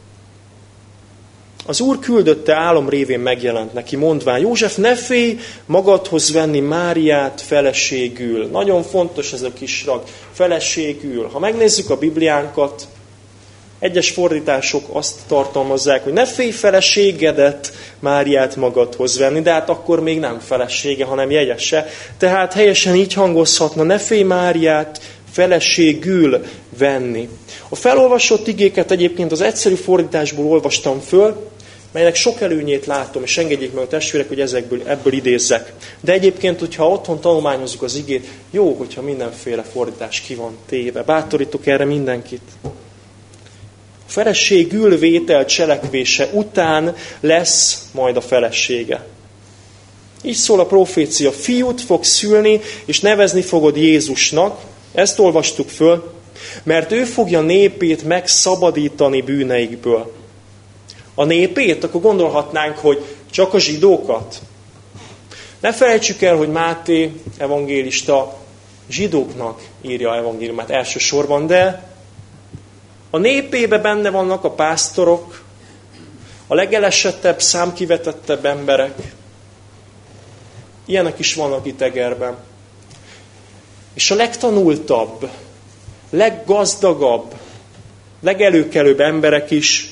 az Úr küldötte álom révén megjelent neki, mondván, József, ne félj magadhoz venni Máriát feleségül. Nagyon fontos ez a kis rag, feleségül. Ha megnézzük a Bibliánkat, egyes fordítások azt tartalmazzák, hogy ne félj feleségedet Máriát magadhoz venni, de hát akkor még nem felesége, hanem jegyese. Tehát helyesen így hangozhatna, ne félj Máriát feleségül venni. A felolvasott igéket egyébként az egyszerű fordításból olvastam föl, melynek sok előnyét látom, és engedjék meg a testvérek, hogy ezekből, ebből idézzek. De egyébként, hogyha otthon tanulmányozzuk az igét, jó, hogyha mindenféle fordítás ki van téve. Bátorítok erre mindenkit. A feleségül vétel cselekvése után lesz majd a felesége. Így szól a profécia, fiút fog szülni, és nevezni fogod Jézusnak. Ezt olvastuk föl, mert ő fogja népét megszabadítani bűneikből. A népét, akkor gondolhatnánk, hogy csak a zsidókat. Ne felejtsük el, hogy Máté evangélista zsidóknak írja evangéliumát elsősorban, de a népébe benne vannak a pásztorok, a legelesettebb, számkivetettebb emberek. Ilyenek is vannak itt Egerben. És a legtanultabb, leggazdagabb, legelőkelőbb emberek is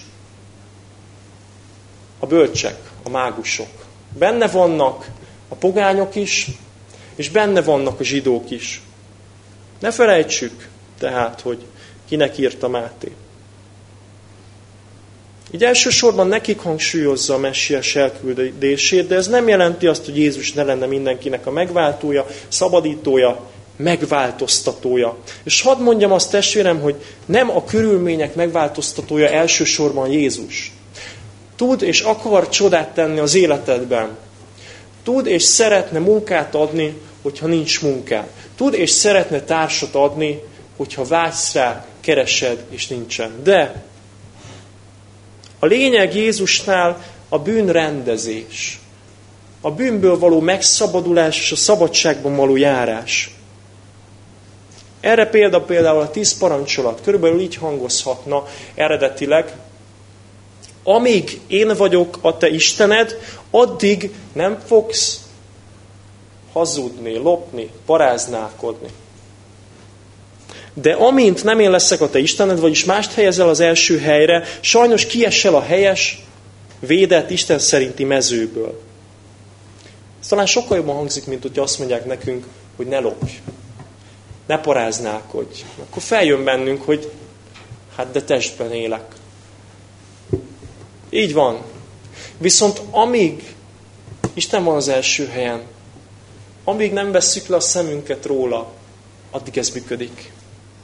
a bölcsek, a mágusok. Benne vannak a pogányok is, és benne vannak a zsidók is. Ne felejtsük tehát, hogy kinek írta Máté. Így elsősorban nekik hangsúlyozza a messiás elküldését, de ez nem jelenti azt, hogy Jézus ne lenne mindenkinek a megváltója, szabadítója, megváltoztatója. És hadd mondjam azt, testvérem, hogy nem a körülmények megváltoztatója elsősorban Jézus. Tud és akar csodát tenni az életedben. Tud és szeretne munkát adni, hogyha nincs munkád. Tud és szeretne társat adni, hogyha vágysz rá, keresed és nincsen. De a lényeg Jézusnál a bűnrendezés. A bűnből való megszabadulás és a szabadságban való járás. Erre példa például a tíz parancsolat. Körülbelül így hangozhatna eredetileg. Amíg én vagyok a te Istened, addig nem fogsz hazudni, lopni, paráználkodni. De amint nem én leszek a te Istened, vagyis mást helyezel az első helyre, sajnos kiesel a helyes, védett Isten szerinti mezőből. Ez talán sokkal jobban hangzik, mint hogy azt mondják nekünk, hogy ne lopj, ne paráználkodj. Akkor feljön bennünk, hogy hát de testben élek. Így van. Viszont amíg Isten van az első helyen, amíg nem vesszük le a szemünket róla, addig ez működik.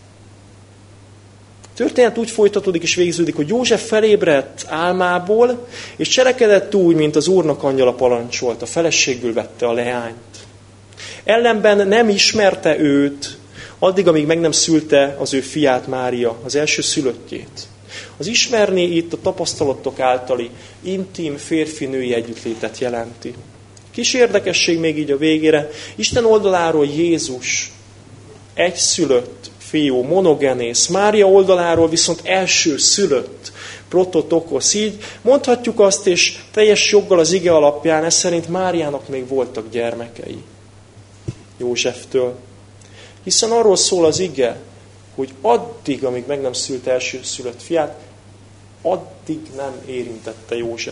A történet úgy folytatódik és végződik, hogy József felébredt álmából, és cselekedett úgy, mint az Úrnak angyala parancsolt, a feleségül vette a leányt. Ellenben nem ismerte őt, addig, amíg meg nem szülte az ő fiát Mária, az első szülöttjét. Az ismerni itt a tapasztalatok általi intim férfi-női együttlétet jelenti. Kis érdekesség még így a végére. Isten oldaláról Jézus egyszülött fiú, monogenész. Mária oldaláról viszont első szülött, prototokos. Így mondhatjuk azt, és teljes joggal az ige alapján, ez szerint Máriának még voltak gyermekei Józseftől. Hiszen arról szól az ige, hogy addig, amíg meg nem szült első szülött fiát, addig nem érintette József.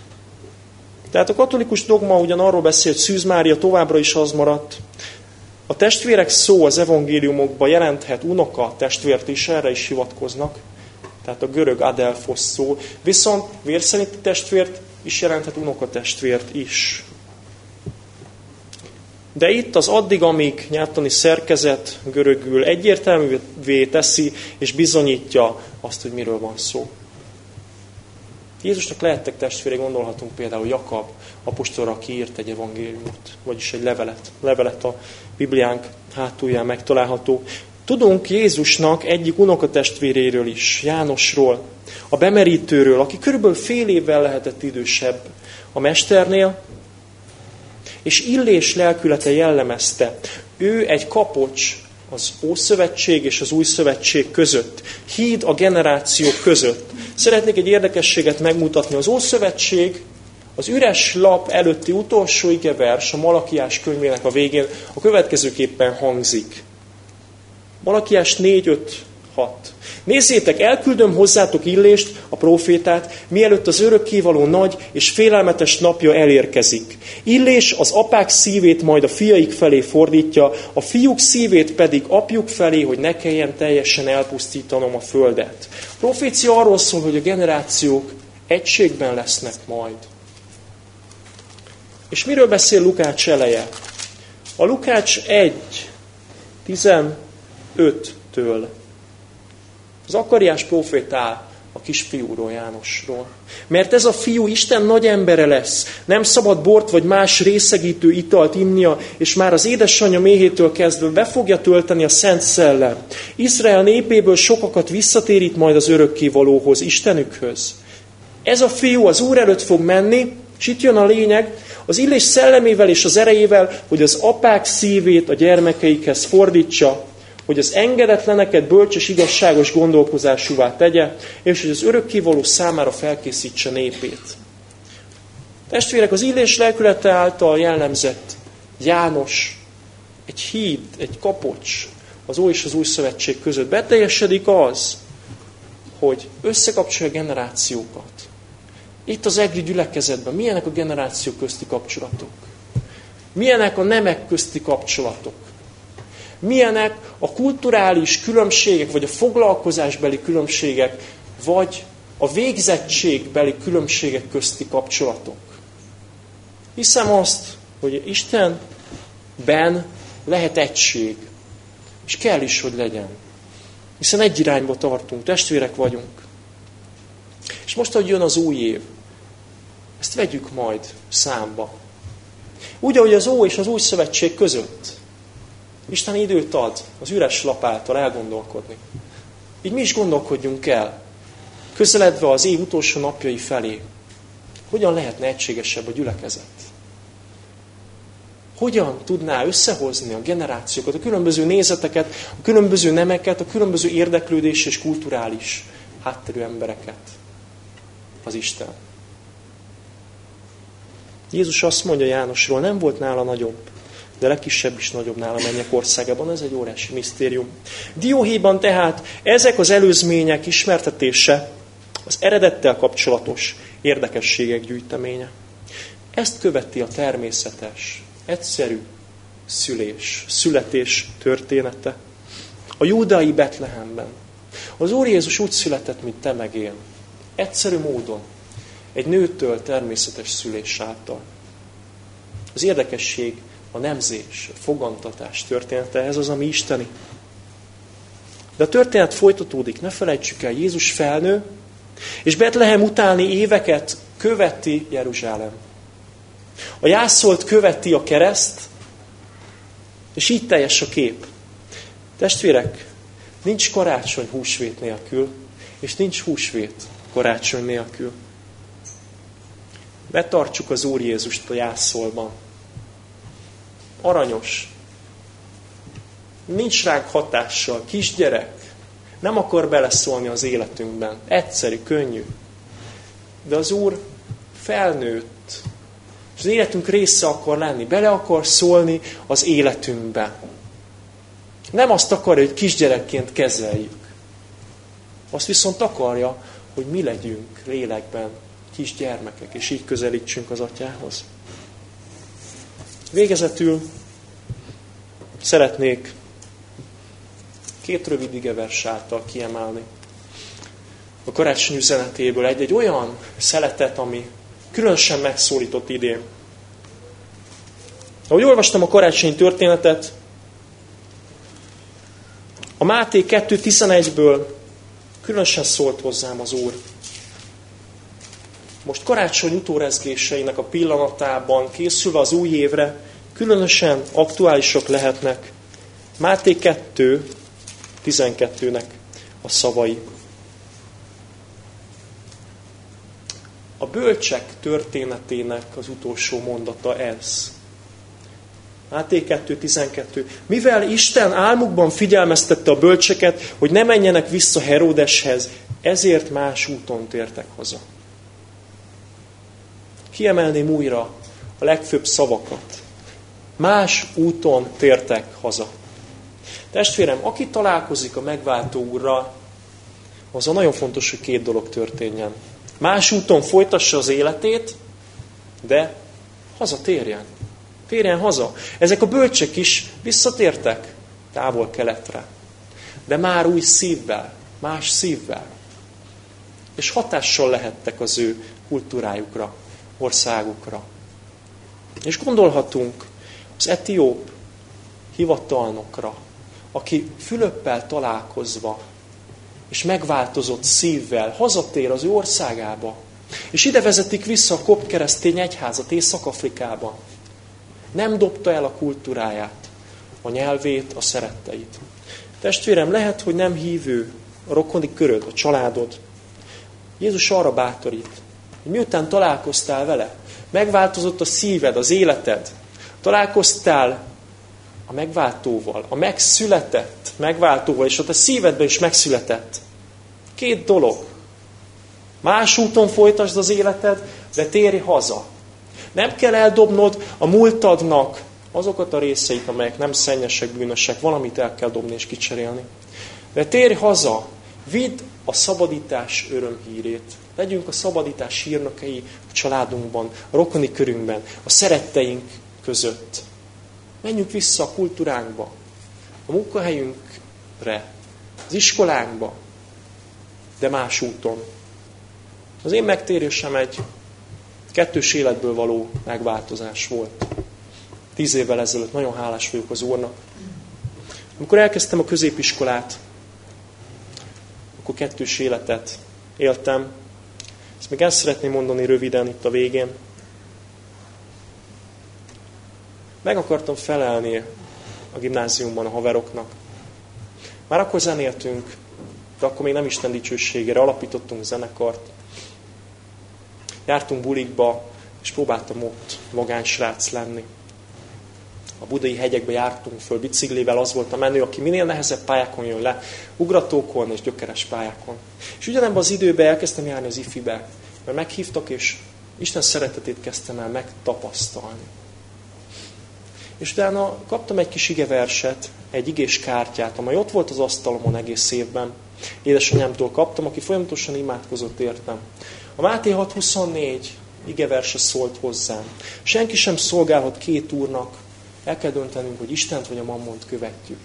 Tehát a katolikus dogma ugyan arról beszél, hogy Szűz Mária továbbra is az maradt, a A testvérek szó az evangéliumokban jelenthet unoka testvért is, erre is hivatkoznak. Tehát a görög adelphos szó. Viszont vérszerinti testvért is jelenthet unoka testvért is. De itt az addig, amíg nyelvtani szerkezet görögül egyértelművé teszi és bizonyítja azt, hogy miről van szó. Jézusnak lehettek testvérei, gondolhatunk például Jakab apostolra, aki írt egy evangéliumot, vagyis egy levelet. Levelet a Bibliánk hátulján megtalálható. Tudunk Jézusnak egyik unokatestvéréről is, Jánosról, a bemerítőről, aki körülbelül fél évvel lehetett idősebb a mesternél, és illés lelkülete jellemezte. Ő egy kapocs az Ószövetség és az Új Szövetség között, híd a generációk között. Szeretnék egy érdekességet megmutatni. Az Ószövetség az üres lap előtti utolsó igevers a Malakiás könyvének a végén a következőképpen hangzik. Malakiás négy, öt, hat. Nézzétek, elküldöm hozzátok Illést, a prófétát, mielőtt az örökkévaló nagy és félelmetes napja elérkezik. Illés az apák szívét majd a fiaik felé fordítja, a fiúk szívét pedig apjuk felé, hogy ne kelljen teljesen elpusztítanom a földet. A profécia arról szól, hogy a generációk egységben lesznek majd. És miről beszél Lukács eleje? A Lukács egy, tizenöttől. Zakariás prófétál a kisfiúról, Jánosról. Mert ez a fiú Isten nagy embere lesz. Nem szabad bort vagy más részegítő italt innia, és már az édesanyja méhétől kezdve be fogja tölteni a Szent Szellem. Izrael népéből sokakat visszatérít majd az örökkévalóhoz, Istenükhöz. Ez a fiú az Úr előtt fog menni, és itt jön a lényeg, az Illés szellemével és az erejével, hogy az apák szívét a gyermekeikhez fordítsa, hogy az engedetleneket bölcs igazságos gondolkozásúvá tegye, és hogy az örökkévaló számára felkészítse népét. Testvérek, az Illés lelkülete által jellemzett János egy híd, egy kapocs az Ói és az Új Szövetség között. Beteljesedik az, hogy összekapcsolja generációkat. Itt az egri gyülekezetben milyenek a generációk közti kapcsolatok? Milyenek a nemek közti kapcsolatok? Milyenek a kulturális különbségek, vagy a foglalkozásbeli különbségek, vagy a végzettségbeli különbségek közti kapcsolatok? Hiszem azt, hogy Istenben lehet egység, és kell is, hogy legyen. Hiszen egy irányba tartunk, testvérek vagyunk. És most, hogy jön az új év, ezt vegyük majd számba. Úgy, ahogy az Ó és az Új Szövetség között Isten időt ad az üres lap által elgondolkodni. Így mi is gondolkodjunk el, közeledve az év utolsó napjai felé. Hogyan lehetne egységesebb a gyülekezet? Hogyan tudná összehozni a generációkat, a különböző nézeteket, a különböző nemeket, a különböző érdeklődés és kulturális hátterű embereket? Az Isten. Jézus azt mondja Jánosról, nem volt nála nagyobb, de legkisebb is nagyobb nála mennyek országában. Ez egy óriási misztérium. Dióhéjban tehát ezek az előzmények ismertetése az eredettel kapcsolatos érdekességek gyűjteménye. Ezt követi a természetes, egyszerű szülés, születés története. A júdeai Betlehemben. Az Úr Jézus úgy született, mint te meg én. Egyszerű módon. Egy nőtől természetes szülés által. Az érdekesség a nemzés, a fogantatás története, ez az, ami isteni. De a történet folytatódik, ne felejtsük el, Jézus felnő, és Betlehem utáni éveket követi Jeruzsálem. A jászolt követi a kereszt, és így teljes a kép. Testvérek, nincs karácsony húsvét nélkül, és nincs húsvét karácsony nélkül. Betartsuk az Úr Jézust a jászolban. Aranyos. Nincs ránk hatással. Kisgyerek. Nem akar beleszólni az életünkben. Egyszerű, könnyű. De az Úr felnőtt. És az életünk része akar lenni. Bele akar szólni az életünkbe. Nem azt akarja, hogy kisgyerekként kezeljük. Azt viszont akarja, hogy mi legyünk lélekben kisgyermekek, és így közelítsünk az Atyához. Végezetül szeretnék két rövid igevers által kiemelni a karácsony üzenetéből egy-egy olyan szeletet, ami különösen megszólított idén. Ahogy olvastam a karácsonyi történetet, a Máté kettő tizenegyből különösen szólt hozzám az Úr. Most karácsony utórezgéseinek a pillanatában készülve az új évre különösen aktuálisak lehetnek Máté kettő tizenkettőnek a szavai. A bölcsek történetének az utolsó mondata ez. Máté kettő tizenkettő. Mivel Isten álmukban figyelmeztette a bölcseket, hogy ne menjenek vissza Heródeshez, ezért más úton tértek haza. Kiemelném újra a legfőbb szavakat. Más úton tértek haza. Testvérem, aki találkozik a megváltó Úrral, az a nagyon fontos, hogy két dolog történjen. Más úton folytassa az életét, de hazatérjen. Térjen haza. Ezek a bölcsek is visszatértek távol-keletre. De már új szívvel, más szívvel. És hatással lehettek az ő kultúrájukra, országukra. És gondolhatunk az etióp hivatalnokra, aki Fülöppel találkozva, és megváltozott szívvel hazatér az ő országába. És ide vezetik vissza a kopt keresztény egyházat Észak-Afrikába. Nem dobta el a kultúráját, a nyelvét, a szeretteit. Testvérem, lehet, hogy nem hívő a rokoni köröd, a családod. Jézus arra bátorít, hogy miután találkoztál vele, megváltozott a szíved, az életed, találkoztál a megváltóval, a megszületett megváltóval, és ott a szívedben is megszületett. Két dolog. Más úton folytasd az életed, de térj haza. Nem kell eldobnod a múltadnak azokat a részeit, amelyek nem szennyesek, bűnösek, valamit el kell dobni és kicserélni. De térj haza, vidd a szabadítás örömhírét. Legyünk a szabadítás hírnökei a családunkban, a rokoni körünkben, a szeretteink között. Menjünk vissza a kultúránkba, a munkahelyünkre, az iskolánkba, de más úton. Az én megtérésem egy kettős életből való megváltozás volt. Tíz évvel ezelőtt nagyon hálás vagyok az Úrnak. Amikor elkezdtem a középiskolát, akkor kettős életet éltem. Ezt még el szeretném mondani röviden itt a végén. Meg akartam felelni a gimnáziumban a haveroknak. Már akkor zenéltünk, de akkor még nem Isten dicsőségére, alapítottunk zenekart. Jártunk bulikba, és próbáltam ott magány srác lenni. A budai hegyekbe jártunk föl biciklivel, az volt a menő, aki minél nehezebb pályákon jön le, ugratókon és gyökeres pályákon. És ugyanebben az időben elkezdtem járni az ifibe, mert meghívtak, és Isten szeretetét kezdtem el megtapasztalni. És utána kaptam egy kis igeverset, egy igés kártyát, amely ott volt az asztalomon egész évben. Édesanyámtól kaptam, aki folyamatosan imádkozott értem. A Máté hat huszonnégy igeverse szólt hozzám. Senki sem szolgálhat két úrnak, el kell döntenünk, hogy Istent vagy a mammont követjük.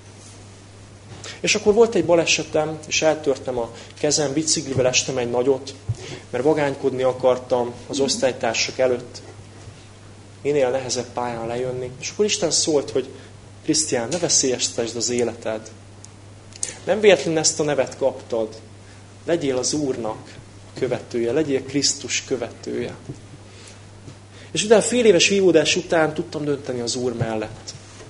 És akkor volt egy balesetem, és eltörtem a kezem, biciklivel estem egy nagyot, mert vagánykodni akartam az osztálytársak előtt, minél nehezebb pályán lejönni. És akkor Isten szólt, hogy Krisztián, ne veszélyeztesd az életed. Nem véletlenül ezt a nevet kaptad. Legyél az Úrnak követője, legyél Krisztus követője. És utána fél éves vívódás után tudtam dönteni az Úr mellett.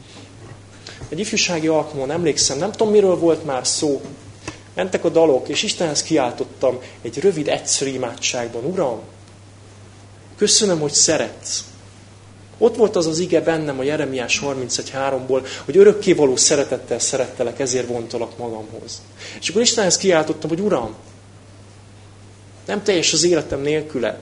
Egy ifjúsági alkalmon emlékszem, nem tudom miről volt már szó. Mentek a dalok, és Istenhez kiáltottam egy rövid, egyszerű imádságban. Uram, köszönöm, hogy szeretsz. Ott volt az az ige bennem a Jeremiás harmincegy háromból, hogy örökkévaló szeretettel szerettelek, ezért vontalak magamhoz. És akkor Istenhez kiáltottam, hogy Uram, nem teljes az életem nélküled.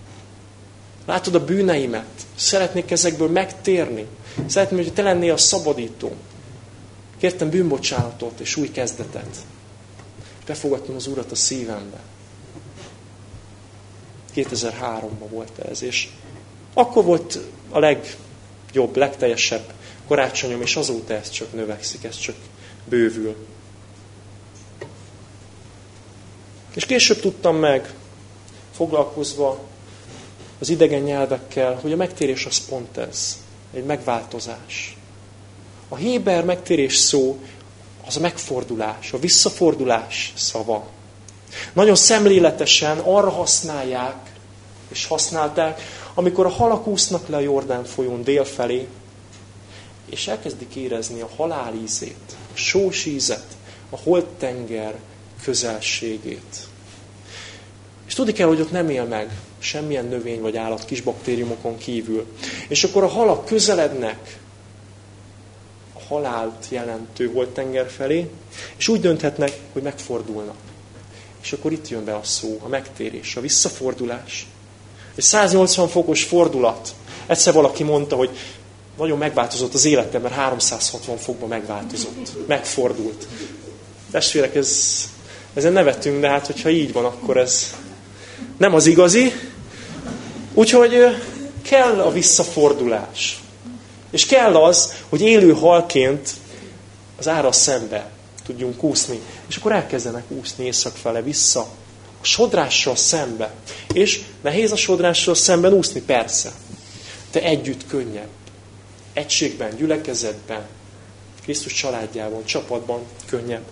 Látod a bűneimet. Szeretnék ezekből megtérni. Szeretném, hogy te lennél a szabadító. Kértem bűnbocsánatot és új kezdetet. Befogadtam az Urat a szívembe. kétezer-háromban volt ez, és akkor volt a legjobb, legteljesebb karácsonyom, és azóta ez csak növekszik, ez csak bővül. És később tudtam meg, foglalkozva az idegen nyelvekkel, hogy a megtérés az pont ez, egy megváltozás. A héber megtérés szó az a megfordulás, a visszafordulás szava. Nagyon szemléletesen arra használják, és használták, amikor a halak úsznak le a Jordán folyón dél felé, és elkezdik érezni a halál ízét, a sós ízet, a holttenger közelségét. És tudni kell, hogy ott nem él meg semmilyen növény vagy állat kis baktériumokon kívül. És akkor a halak közelednek a halált jelentő holttenger felé, és úgy dönthetnek, hogy megfordulnak. És akkor itt jön be a szó, a megtérés, a visszafordulás. Egy száznyolcvan fokos fordulat. Egyszer valaki mondta, hogy nagyon megváltozott az életem, mert háromszázhatvan fokban megváltozott. Megfordult. Testvérek, ez, ezen nevetünk, de hát, hogyha így van, akkor ez nem az igazi. Úgyhogy kell a visszafordulás. És kell az, hogy élő halként az ára szembe tudjunk úszni. És akkor elkezdenek úszni észak fele vissza. A sodrással szembe. És nehéz a sodrással szemben úszni, persze. De együtt könnyebb. Egységben, gyülekezetben, Krisztus családjában, csapatban könnyebb.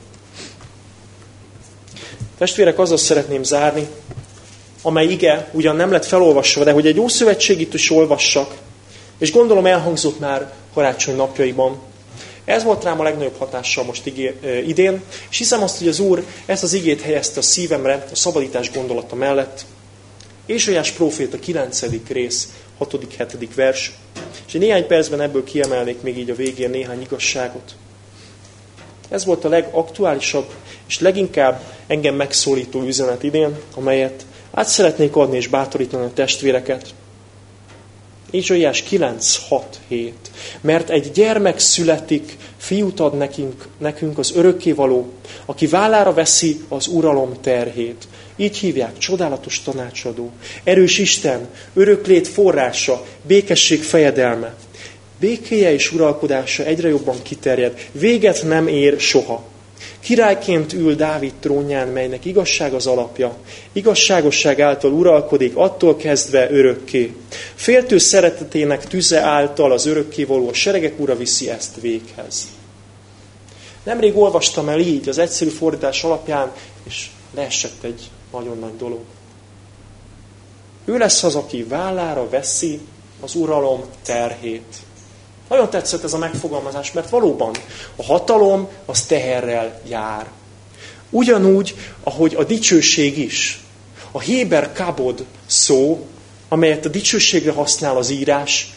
Testvérek, azzal szeretném zárni, amely ige ugyan nem lett felolvasva, de hogy egy ószövetségit is olvassak, és gondolom elhangzott már karácsony napjaiban. Ez volt rám a legnagyobb hatással most idén, és hiszem azt, hogy az Úr ezt az igét helyezte a szívemre, a szabadítás gondolata mellett. Ézsaiás próféta kilencedik rész, hatodik-hetedik vers, és néhány percben ebből kiemelnék még így a végén néhány igazságot. Ez volt a legaktuálisabb és leginkább engem megszólító üzenet idén, amelyet át szeretnék adni és bátorítani a testvéreket. Ézsaiás kilenc hat hét. Mert egy gyermek születik, fiút ad nekünk, nekünk az örökkévaló, aki vállára veszi az uralom terhét. Így hívják, csodálatos tanácsadó, erős Isten, öröklét forrása, békesség fejedelme. Békéje és uralkodása egyre jobban kiterjed, véget nem ér soha. Királyként ül Dávid trónján, melynek igazság az alapja. Igazságosság által uralkodik, attól kezdve örökké. Féltő szeretetének tüze által az örökkévaló, a seregek ura viszi ezt véghez. Nemrég olvastam el így az egyszerű fordítás alapján, és leesett egy nagyon nagy dolog. Ő lesz az, aki vállára veszi az uralom terhét. Nagyon tetszett ez a megfogalmazás, mert valóban a hatalom az teherrel jár. Ugyanúgy, ahogy a dicsőség is. A héber kabod szó, amelyet a dicsőségre használ az írás,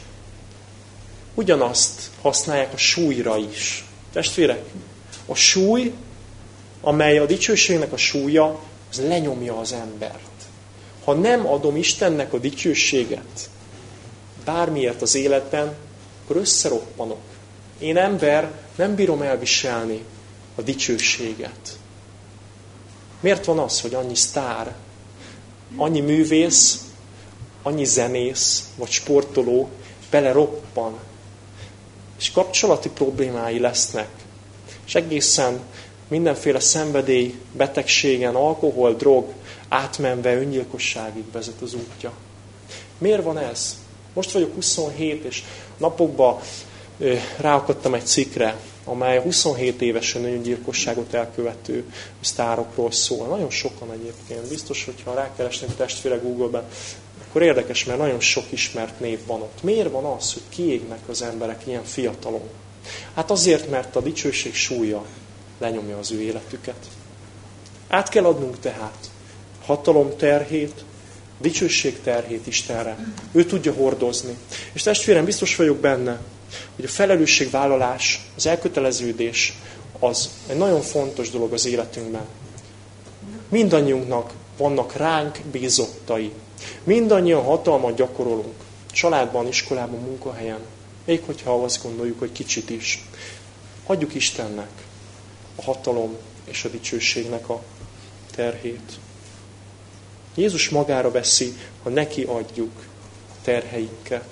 ugyanazt használják a súlyra is. Testvérek, a súly, amely a dicsőségnek a súlya, az lenyomja az embert. Ha nem adom Istennek a dicsőséget bármiért az életben, akkor összeroppanok. Én ember nem bírom elviselni a dicsőséget. Miért van az, hogy annyi sztár, annyi művész, annyi zenész vagy sportoló beleroppan, és kapcsolati problémái lesznek, és egészen mindenféle szenvedély, betegségen, alkohol, drog átmenve öngyilkosságig vezet az útja. Miért van ez? Most vagyok huszonhét, és napokban ráakadtam egy cikkre, amely a huszonhét évesen öngyilkosságot elkövető sztárokról szól. Nagyon sokan egyébként. Biztos, hogyha rákeresnek a testvére Google-ben, akkor érdekes, mert nagyon sok ismert név van ott. Miért van az, hogy kiégnek az emberek ilyen fiatalon? Hát azért, mert a dicsőség súlya lenyomja az ő életüket. Át kell adnunk tehát hatalom terhét, dicsőség terhét Istenre. Ő tudja hordozni. És testvérem, biztos vagyok benne, hogy a felelősségvállalás, az elköteleződés az egy nagyon fontos dolog az életünkben. Mindannyiunknak vannak ránk bízottai. Mindannyian hatalmat gyakorolunk. Családban, iskolában, munkahelyen. Még hogyha azt gondoljuk, hogy kicsit is. Adjuk Istennek a hatalom és a dicsőségnek a terhét. Jézus magára veszi, ha neki adjuk a terheinket.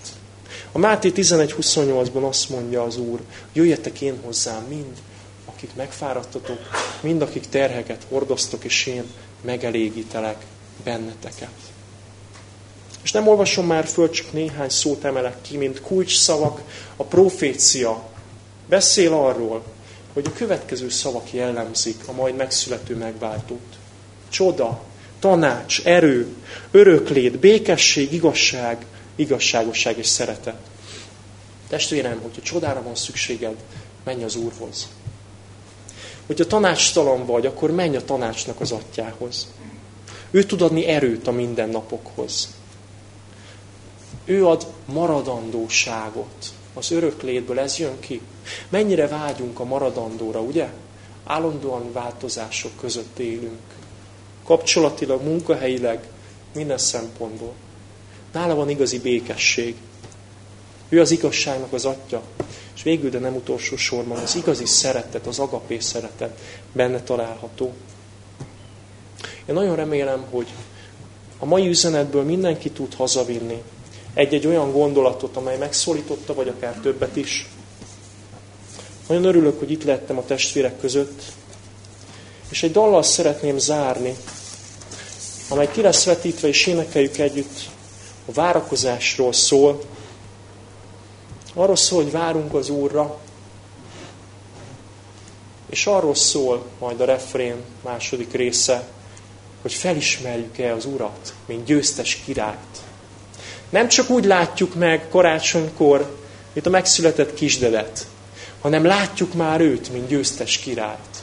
A Máté tizenegy huszonnyolcban azt mondja az Úr, jöjjetek én hozzám mind, akik megfáradtatok, mind akik terheket hordoztok, és én megelégítelek benneteket. És nem olvasom már föl, csak néhány szót emelek ki, mint kulcsszavak. A profécia beszél arról, hogy a következő szavak jellemzik a majd megszülető megváltót. Csoda, tanács, erő, öröklét, békesség, igazság, igazságosság és szeretet. Testvérem, hogyha csodára van szükséged, menj az Úrhoz. Hogyha tanácstalan vagy, akkor menj a tanácsnak az atyához. Ő tud adni erőt a mindennapokhoz. Ő ad maradandóságot. Az öröklétből ez jön ki. Mennyire vágyunk a maradandóra, ugye? Állandóan változások között élünk. Kapcsolatilag, munkahelyileg, minden szempontból. Nála van igazi békesség. Ő az igazságnak az atya. És végül, de nem utolsó sorban, az igazi szeretet, az agapé szeretet benne található. Én nagyon remélem, hogy a mai üzenetből mindenki tud hazavinni egy-egy olyan gondolatot, amely megszólította, vagy akár többet is. Nagyon örülök, hogy itt lehettem a testvérek között, és egy dallal szeretném zárni, amely ki lesz vetítve, és énekeljük együtt. A várakozásról szól. Arról szól, hogy várunk az Úrra, és arról szól majd a refrén második része, hogy felismerjük-e az Urat, mint győztes királyt. Nem csak úgy látjuk meg karácsonykor, mint a megszületett kisdedet, hanem látjuk már őt, mint győztes királyt.